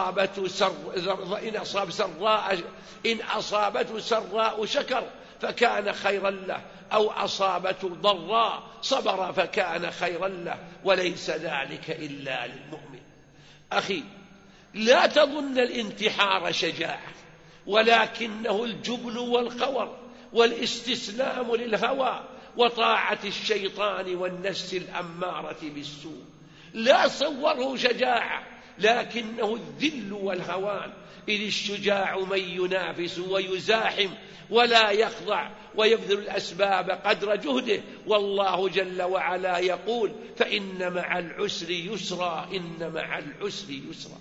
إن أصابته سراء شكر فكان خيرا له، أو أصابته ضراء صبر فكان خيرا له، وليس ذلك إلا للمؤمن. أخي، لا تظن الانتحار شجاعة، ولكنه الجبن والخور والاستسلام للهوى وطاعة الشيطان والنفس الأمارة بالسوء. لا صوره شجاعة، لكنه الذل والهوان، إذ الشجاع من ينافس ويزاحم ولا يخضع ويبذل الأسباب قدر جهده، والله جل وعلا يقول: فإن مع العسر يسرا، إن مع العسر يسرا.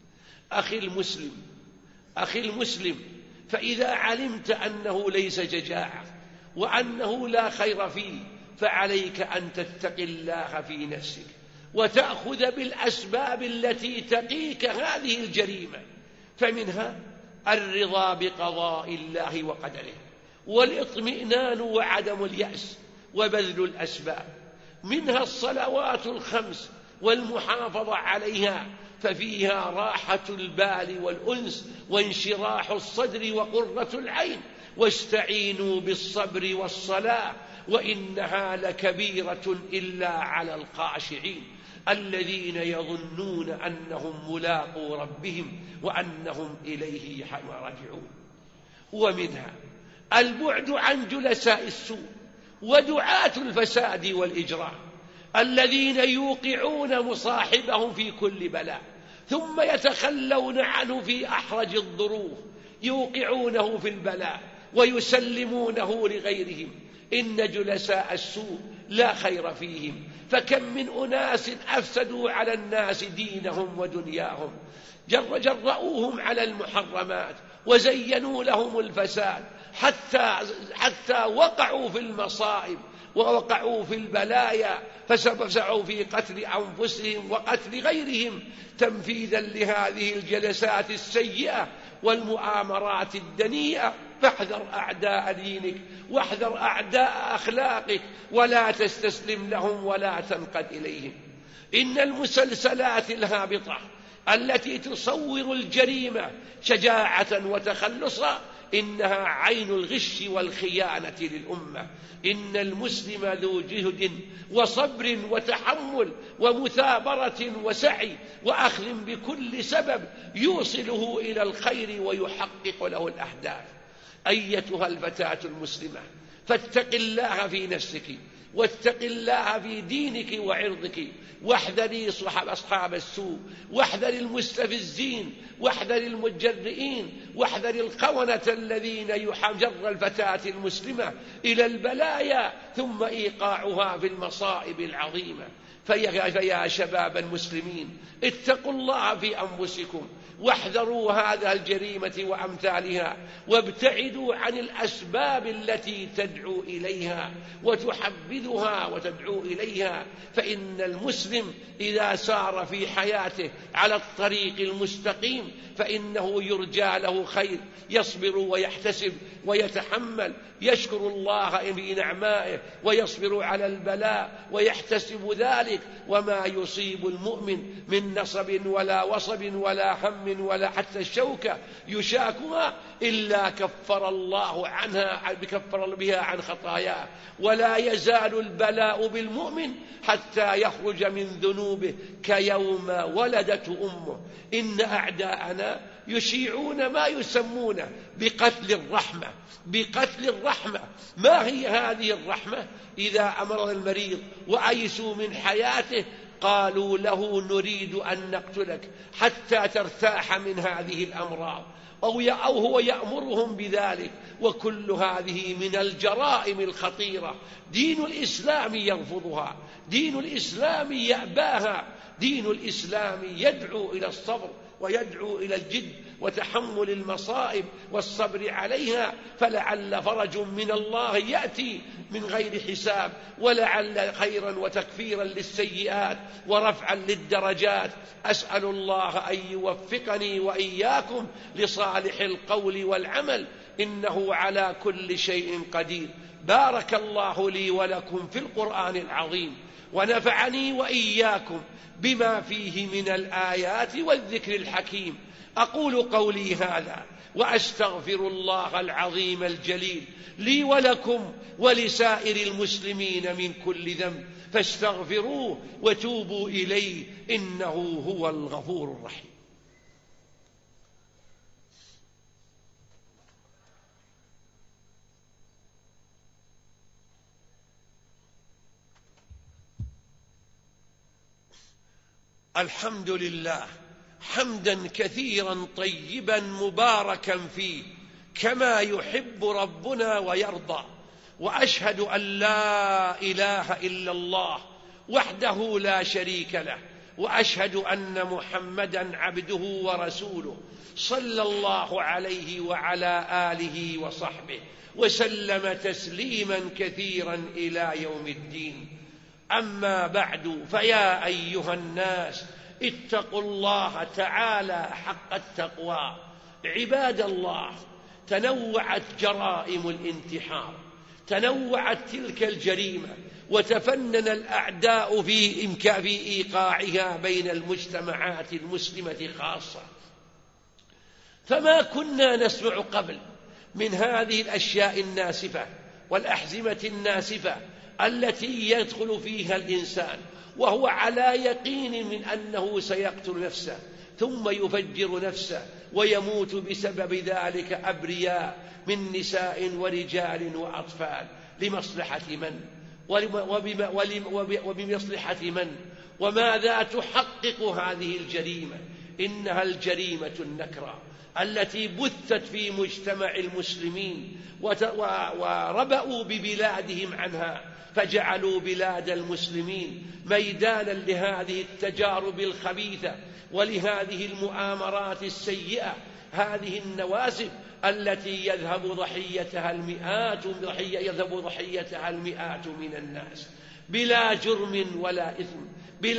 أخي المسلم، فإذا علمت أنه ليس شجاعة وأنه لا خير فيه، فعليك أن تتقي الله في نفسك وتأخذ بالأسباب التي تقيك هذه الجريمة، فمنها الرضا بقضاء الله وقدره، والاطمئنان وعدم اليأس، وبذل الأسباب، منها الصلوات الخمس والمحافظة عليها، ففيها راحة البال والأنس وانشراح الصدر وقرة العين. واستعينوا بالصبر والصلاة وإنها لكبيرة إلا على الخاشعين الذين يظنون أنهم ملاقو ربهم وأنهم إليه راجعون. ومنها البعد عن جلساء السوء ودعاة الفساد والإجرام الذين يوقعون مصاحبهم في كل بلاء ثم يتخلون عنه في أحرج الظروف، يوقعونه في البلاء ويسلمونه لغيرهم. إن جلساء السوء لا خير فيهم، فكم من أناس أفسدوا على الناس دينهم ودنياهم، جرؤوهم على المحرمات وزينوا لهم الفساد حتى وقعوا في المصائب ووقعوا في البلايا، فسعوا في قتل أنفسهم وقتل غيرهم تنفيذا لهذه الجلسات السيئة والمؤامرات الدنيئة. فاحذر أعداء دينك واحذر أعداء أخلاقك، ولا تستسلم لهم ولا تنقد إليهم. إن المسلسلات الهابطة التي تصور الجريمة شجاعة وتخلصا إنها عين الغش والخيانة للأمة. إن المسلم ذو جهد وصبر وتحمل ومثابرة وسعي وأخذ بكل سبب يوصله إلى الخير ويحقق له الأهداف. أيتها الفتاة المسلمة، فاتق الله في نفسك، واتق الله في دينك وعرضك، واحذري أصحاب السوء، واحذري المستفزين، واحذري المجرئين، واحذري الخونة الذين يجر الفتاة المسلمة إلى البلايا ثم إيقاعها في المصائب العظيمة. فيا شباب المسلمين، اتقوا الله في أنفسكم، واحذروا هذه الجريمة وأمثالها، وابتعدوا عن الأسباب التي تدعو إليها وتحبذها وتدعو إليها. فإن المسلم إذا سار في حياته على الطريق المستقيم فإنه يرجى له خير، يصبر ويحتسب ويتحمل، يشكر الله في نعمائه ويصبر على البلاء ويحتسب ذلك. وما يصيب المؤمن من نصب ولا وصب ولا هم ولا حتى الشوكة يشاكها إلا كفر الله بها عن خطاياه. ولا يزال البلاء بالمؤمن حتى يخرج من ذنوبه كيوم ولدته أمه. إن أعداءنا يشيعون ما يسمونه بقتل الرحمة. بقتل الرحمة. ما هي هذه الرحمة؟ إذا أمرض المريض وأيسوا من حياته قالوا له نريد أن نقتلك حتى ترتاح من هذه الأمراض، أو هو يأمرهم بذلك. وكل هذه من الجرائم الخطيرة. دين الإسلام يرفضها، دين الإسلام يأباها، دين الإسلام يدعو إلى الصبر ويدعو إلى الجد وتحمل المصائب والصبر عليها. فلعل فرج من الله يأتي من غير حساب، ولعل خيرا وتكفيرا للسيئات ورفعا للدرجات. أسأل الله أن يوفقني وإياكم لصالح القول والعمل، إنه على كل شيء قدير. بارك الله لي ولكم في القرآن العظيم، ونفعني وإياكم بما فيه من الآيات والذكر الحكيم. أقول قولي هذا وأستغفر الله العظيم الجليل لي ولكم ولسائر المسلمين من كل ذنب، فاستغفروه وتوبوا إليه إنه هو الغفور الرحيم. الحمد لله حمدا كثيرا طيبا مباركا فيه كما يحب ربنا ويرضى. وأشهد أن لا إله إلا الله وحده لا شريك له، وأشهد أن محمدا عبده ورسوله صلى الله عليه وعلى آله وصحبه وسلم تسليما كثيرا إلى يوم الدين. أما بعد، فيا أيها الناس اتقوا الله تعالى حق التقوى. عباد الله، تنوعت جرائم الانتحار، تنوعت تلك الجريمة، وتفنن الأعداء في إيقاعها بين المجتمعات المسلمة خاصة. فما كنا نسمع قبل من هذه الأشياء الناسفة والأحزمة الناسفة التي يدخل فيها الإنسان وهو على يقين من أنه سيقتل نفسه ثم يفجر نفسه ويموت بسبب ذلك أبرياء من نساء ورجال وأطفال. لمصلحة من؟ وبمصلحة من؟ وماذا تحقق هذه الجريمة؟ إنها الجريمة النكرة التي بثت في مجتمع المسلمين وربأوا ببلادهم عنها، فجعلوا بلاد المسلمين ميدانا لهذه التجارب الخبيثة ولهذه المؤامرات السيئة، هذه النوازل التي يذهب ضحيتها المئات من الناس بلا جرم ولا إثم،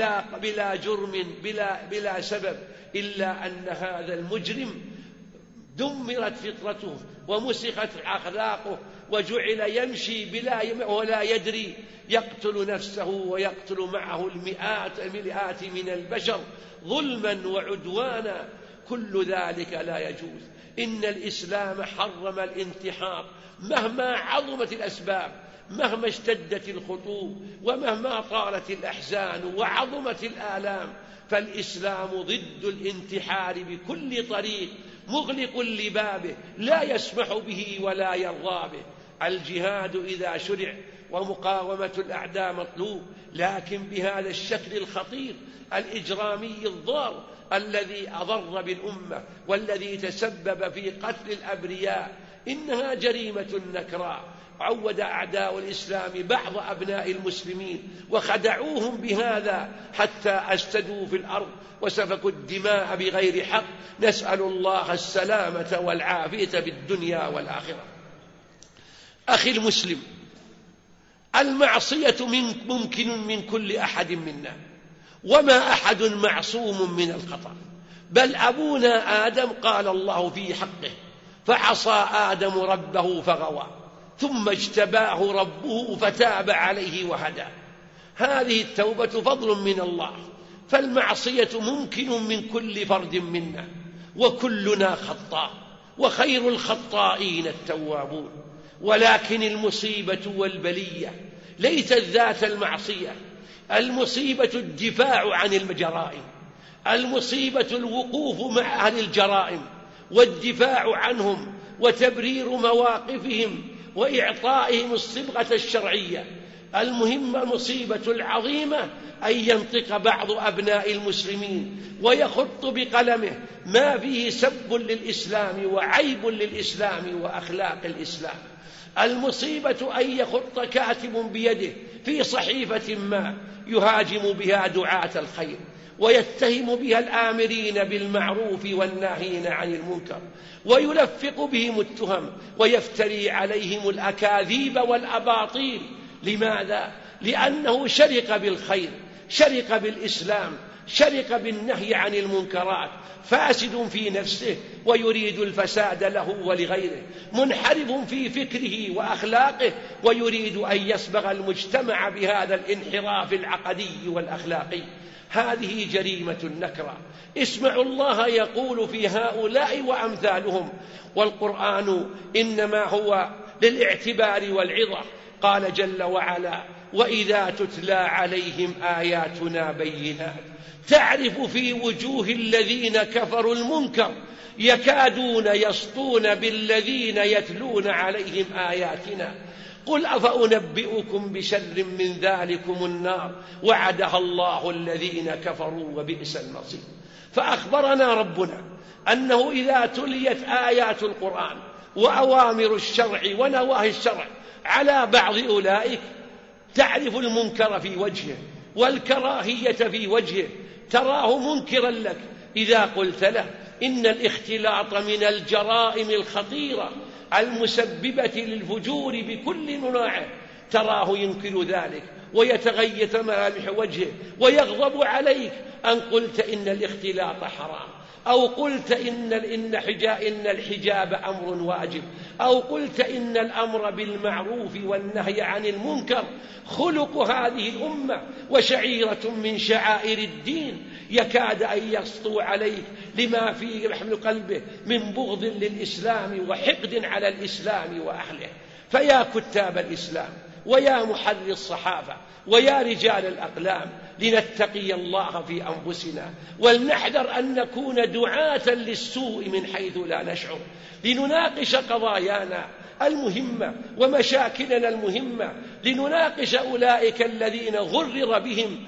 بلا جرم بلا سبب، إلا أن هذا المجرم دمرت فطرته ومسخت أخلاقه وجعل يمشي ولا يدري، يقتل نفسه ويقتل معه المئات من البشر ظلما وعدوانا. كل ذلك لا يجوز. إن الإسلام حرم الانتحار مهما عظمت الأسباب، مهما اشتدت الخطوب، ومهما طالت الأحزان وعظمت الآلام، فالإسلام ضد الانتحار بكل طريق، مغلق لبابه، لا يسمح به ولا يرضى به. الجهاد إذا شرع ومقاومة الأعداء مطلوب، لكن بهذا الشكل الخطير الإجرامي الضار الذي أضر بالأمة والذي تسبب في قتل الأبرياء، إنها جريمة نكراء. عود أعداء الإسلام بعض أبناء المسلمين وخدعوهم بهذا حتى أفسدوا في الأرض وسفكوا الدماء بغير حق. نسأل الله السلامة والعافية بالدنيا والآخرة. أخي المسلم، المعصية ممكن من كل أحد منا، وما أحد معصوم من الخطأ، بل أبونا آدم قال الله في حقه: فعصى آدم ربه فغوى ثم اجتباه ربه فتاب عليه وهدى. هذه التوبة فضل من الله، فالمعصية ممكن من كل فرد منا، وكلنا خطاء، وخير الخطائين التوابون. ولكن المصيبة والبلية ليست ذات المعصية، المصيبة الدفاع عن الجرائم، المصيبة الوقوف مع أهل الجرائم والدفاع عنهم وتبرير مواقفهم وإعطائهم الصبغة الشرعية. المصيبة العظيمة أن ينطق بعض أبناء المسلمين ويخط بقلمه ما فيه سب للإسلام وعيب للإسلام وأخلاق الإسلام. المصيبة أن يخط كاتب بيده في صحيفة ما يهاجم بها دعاة الخير ويتهم بها الآمرين بالمعروف والناهين عن المنكر، ويلفق بهم التهم ويفتري عليهم الأكاذيب والأباطيل. لماذا؟ لأنه شرك بالخير، شرك بالإسلام، شرك بالنهي عن المنكرات، فاسد في نفسه ويريد الفساد له ولغيره، منحرف في فكره وأخلاقه ويريد أن يسبغ المجتمع بهذا الانحراف العقدي والأخلاقي. هذه جريمة نكرة. اسمعوا الله يقول في هؤلاء وأمثالهم، والقرآن إنما هو للاعتبار والعظة. قال جل وعلا: وإذا تتلى عليهم آياتنا بينات تعرف في وجوه الذين كفروا المنكر يكادون يسطون بالذين يتلون عليهم آياتنا قل أفأنبئكم بشر من ذلكم النار وعدها الله الذين كفروا وبئس المصير. فأخبرنا ربنا أنه إذا تليت آيات القرآن وأوامر الشرع ونواهي الشرع على بعض أولئك تعرف المنكر في وجهه والكراهية في وجهه، تراه منكرا لك. إذا قلت له إن الاختلاط من الجرائم الخطيرة المسببة للفجور بكل أنواعه، تراه ينكر ذلك ويتغير ملامح وجهه ويغضب عليك أن قلت إن الاختلاط حرام، أو قلت إن الحجاب أمر واجب، أو قلت إن الأمر بالمعروف والنهي عن المنكر خلق هذه الأمة وشعيرة من شعائر الدين. يكاد أن يسطو عليك لما في رحم قلبه من بغض للإسلام وحقد على الإسلام وأهله. فيا كتاب الإسلام ويا محرر الصحافة ويا رجال الأقلام، لنتقي الله في أنفسنا ولنحذر أن نكون دعاة للسوء من حيث لا نشعر، لنناقش قضايانا المهمة ومشاكلنا المهمة، لنناقش أولئك الذين غرر بهم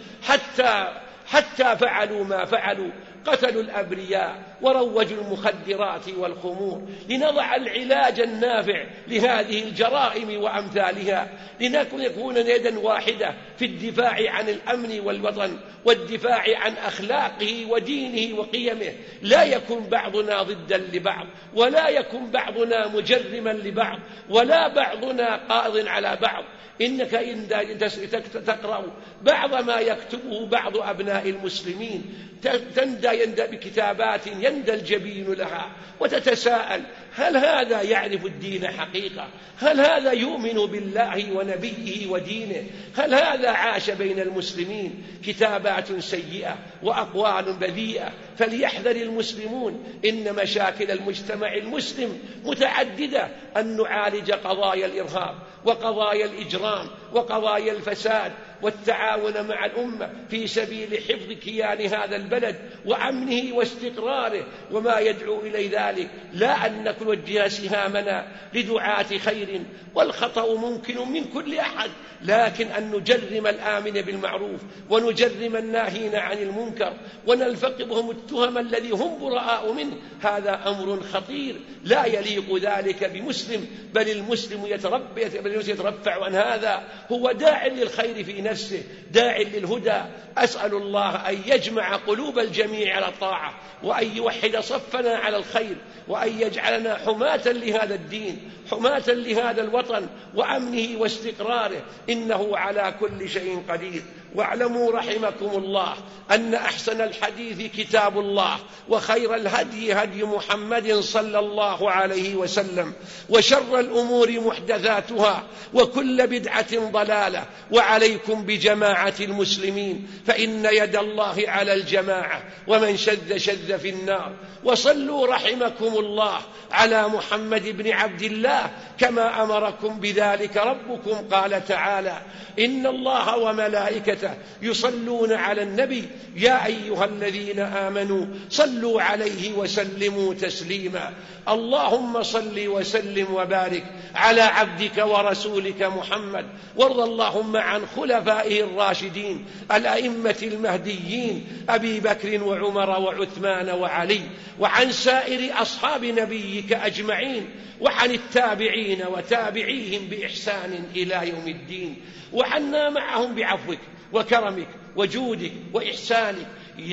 حتى فعلوا ما فعلوا، قتلوا الأبرياء وروجوا المخدرات والخمور، لنضع العلاج النافع لهذه الجرائم وأمثالها، لنكون يدا واحدة في الدفاع عن الأمن والوطن والدفاع عن أخلاقه ودينه وقيمه. لا يكن بعضنا ضدا لبعض، ولا يكن بعضنا مجرما لبعض، ولا بعضنا قاض على بعض. إنك إن تقرأ بعض ما يكتبه بعض أبناء المسلمين تندى بكتابات يندى الجبين لها وتتساءل: هل هذا يعرف الدين حقيقة؟ هل هذا يؤمن بالله ونبيه ودينه؟ هل هذا عاش بين المسلمين؟ كتابات سيئة وأقوال بذيئة. فليحذر المسلمون، إن مشاكل المجتمع المسلم متعددة، أن نعالج قضايا الإرهاب وقضايا الإجرام وقضايا الفساد، والتعاون مع الأمة في سبيل حفظ كيان هذا البلد وأمنه واستقراره وما يدعو إلى ذلك، لا أن نوجه سهامنا لدعاة خير، والخطأ ممكن من كل أحد، لكن أن نجرم الآمن بالمعروف ونجرم الناهين عن المنكر ونلفقبهم التهم الذي هم براء منه، هذا أمر خطير لا يليق ذلك بمسلم، بل المسلم يترفع عن هذا، هو داع للخير في نفسه، داع للهدى. أسأل الله أن يجمع قلوب الجميع على الطاعة، وأن يوحد صفنا على الخير، وأن يجعلنا حماة لهذا الدين، حماة لهذا الوطن وأمنه واستقراره، إنه على كل شيء قدير. واعلموا رحمكم الله أن أحسن الحديث كتاب الله، وخير الهدي هدي محمد صلى الله عليه وسلم، وشر الأمور محدثاتها، وكل بدعة ضلالة. وعليكم بجماعة المسلمين، فإن يد الله على الجماعة، ومن شذ شذ في النار. وصلوا رحمكم الله على محمد بن عبد الله كما أمركم بذلك ربكم، قال تعالى: إن الله وملائكته يصلون على النبي يا أيها الذين آمنوا صلوا عليه وسلموا تسليما. اللهم صل وسلم وبارك على عبدك ورسولك محمد، وارض اللهم عن خلفائه الراشدين الأئمة المهديين أبي بكر وعمر وعثمان وعلي، وعن سائر أصحاب نبيك أجمعين، وعن التابعين وتابعيهم بإحسان إلى يوم الدين، وعنا معهم بعفوك وكرمك وجودك وإحسانك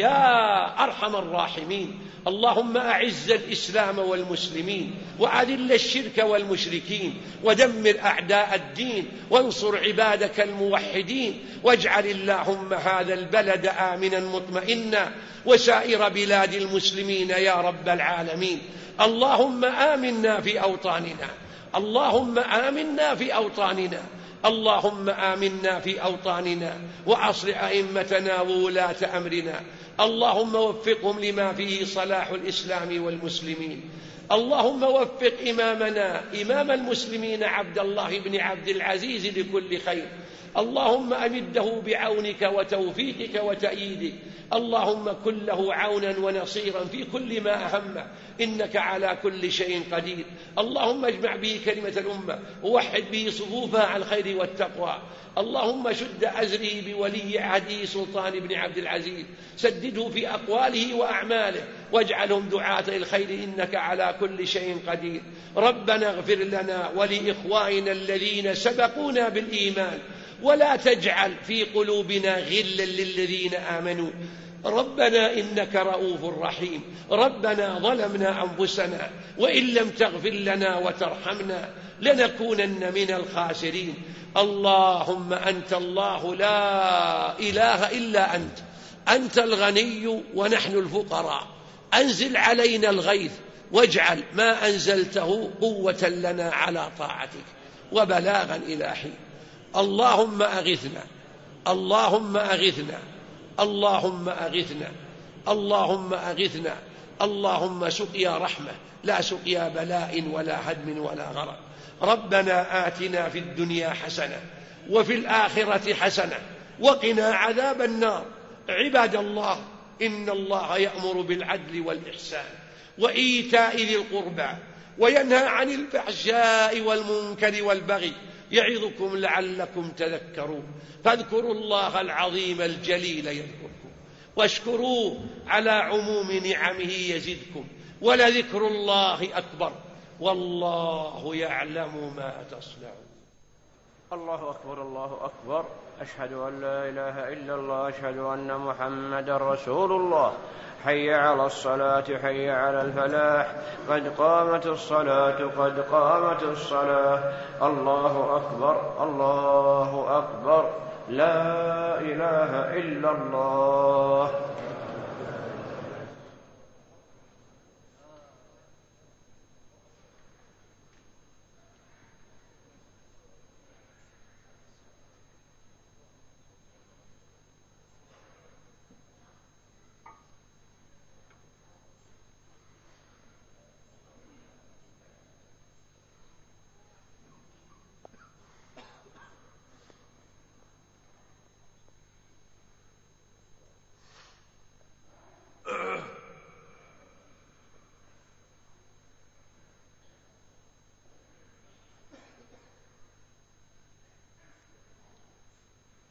يا أرحم الراحمين. اللهم أعز الإسلام والمسلمين، وأذل الشرك والمشركين، ودمر أعداء الدين، وانصر عبادك الموحدين، واجعل اللهم هذا البلد آمنا مطمئنا، وسائر بلاد المسلمين يا رب العالمين. اللهم آمنا في أوطاننا، اللهم آمنا في أوطاننا، اللهم آمنا في أوطاننا، وأصلح أئمتنا وولاة أمرنا، اللهم وفقهم لما فيه صلاح الإسلام والمسلمين. اللهم وفق إمامنا إمام المسلمين عبد الله بن عبد العزيز لكل خير، اللهم أمده بعونك وتوفيقك وتأييدك، اللهم كن له عونا ونصيرا في كل ما أهمه، إنك على كل شيء قدير. اللهم اجمع به كلمة الأمة، ووحد به صفوفها على الخير والتقوى. اللهم شد أزره بولي عهده سلطان بن عبد العزيز، سدده في أقواله وأعماله، واجعلهم دعاة الخير، إنك على كل شيء قدير. ربنا اغفر لنا ولإخواننا الذين سبقونا بالإيمان، ولا تجعل في قلوبنا غلا للذين آمنوا. ربنا إنك رؤوف رحيم. ربنا ظلمنا أنفسنا، وإن لم تغفر لنا وترحمنا لنكونن من الخاسرين. اللهم أنت الله لا إله إلا أنت، أنت الغني ونحن الفقراء، أنزل علينا الغيث، واجعل ما أنزلته قوة لنا على طاعتك وبلاغا إلى حين. اللهم أغثنا، اللهم أغثنا، اللهم أغثنا، اللهم أغثنا، اللهم سقيا رحمة لا سقيا بلاء ولا هدم ولا غرق. ربنا آتنا في الدنيا حسنة وفي الآخرة حسنة وقنا عذاب النار. عباد الله، إن الله يأمر بالعدل والإحسان وإيتاء ذي القربى، وينهى عن الفحشاء والمنكر والبغي، يعظكم لعلكم تذكرون. فاذكروا الله العظيم الجليل يذكركم، واشكروه على عموم نعمه يزدكم، ولذكر الله أكبر، والله يعلم ما تصنعون. الله أكبر، الله أكبر. أشهد أن لا إله إلا الله، أشهد أن محمدا رسول الله. حي على الصلاة، حي على الفلاح، قد قامت الصلاة، قد قامت الصلاة. الله أكبر، الله أكبر، لا إله إلا الله.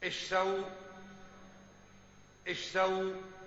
استووا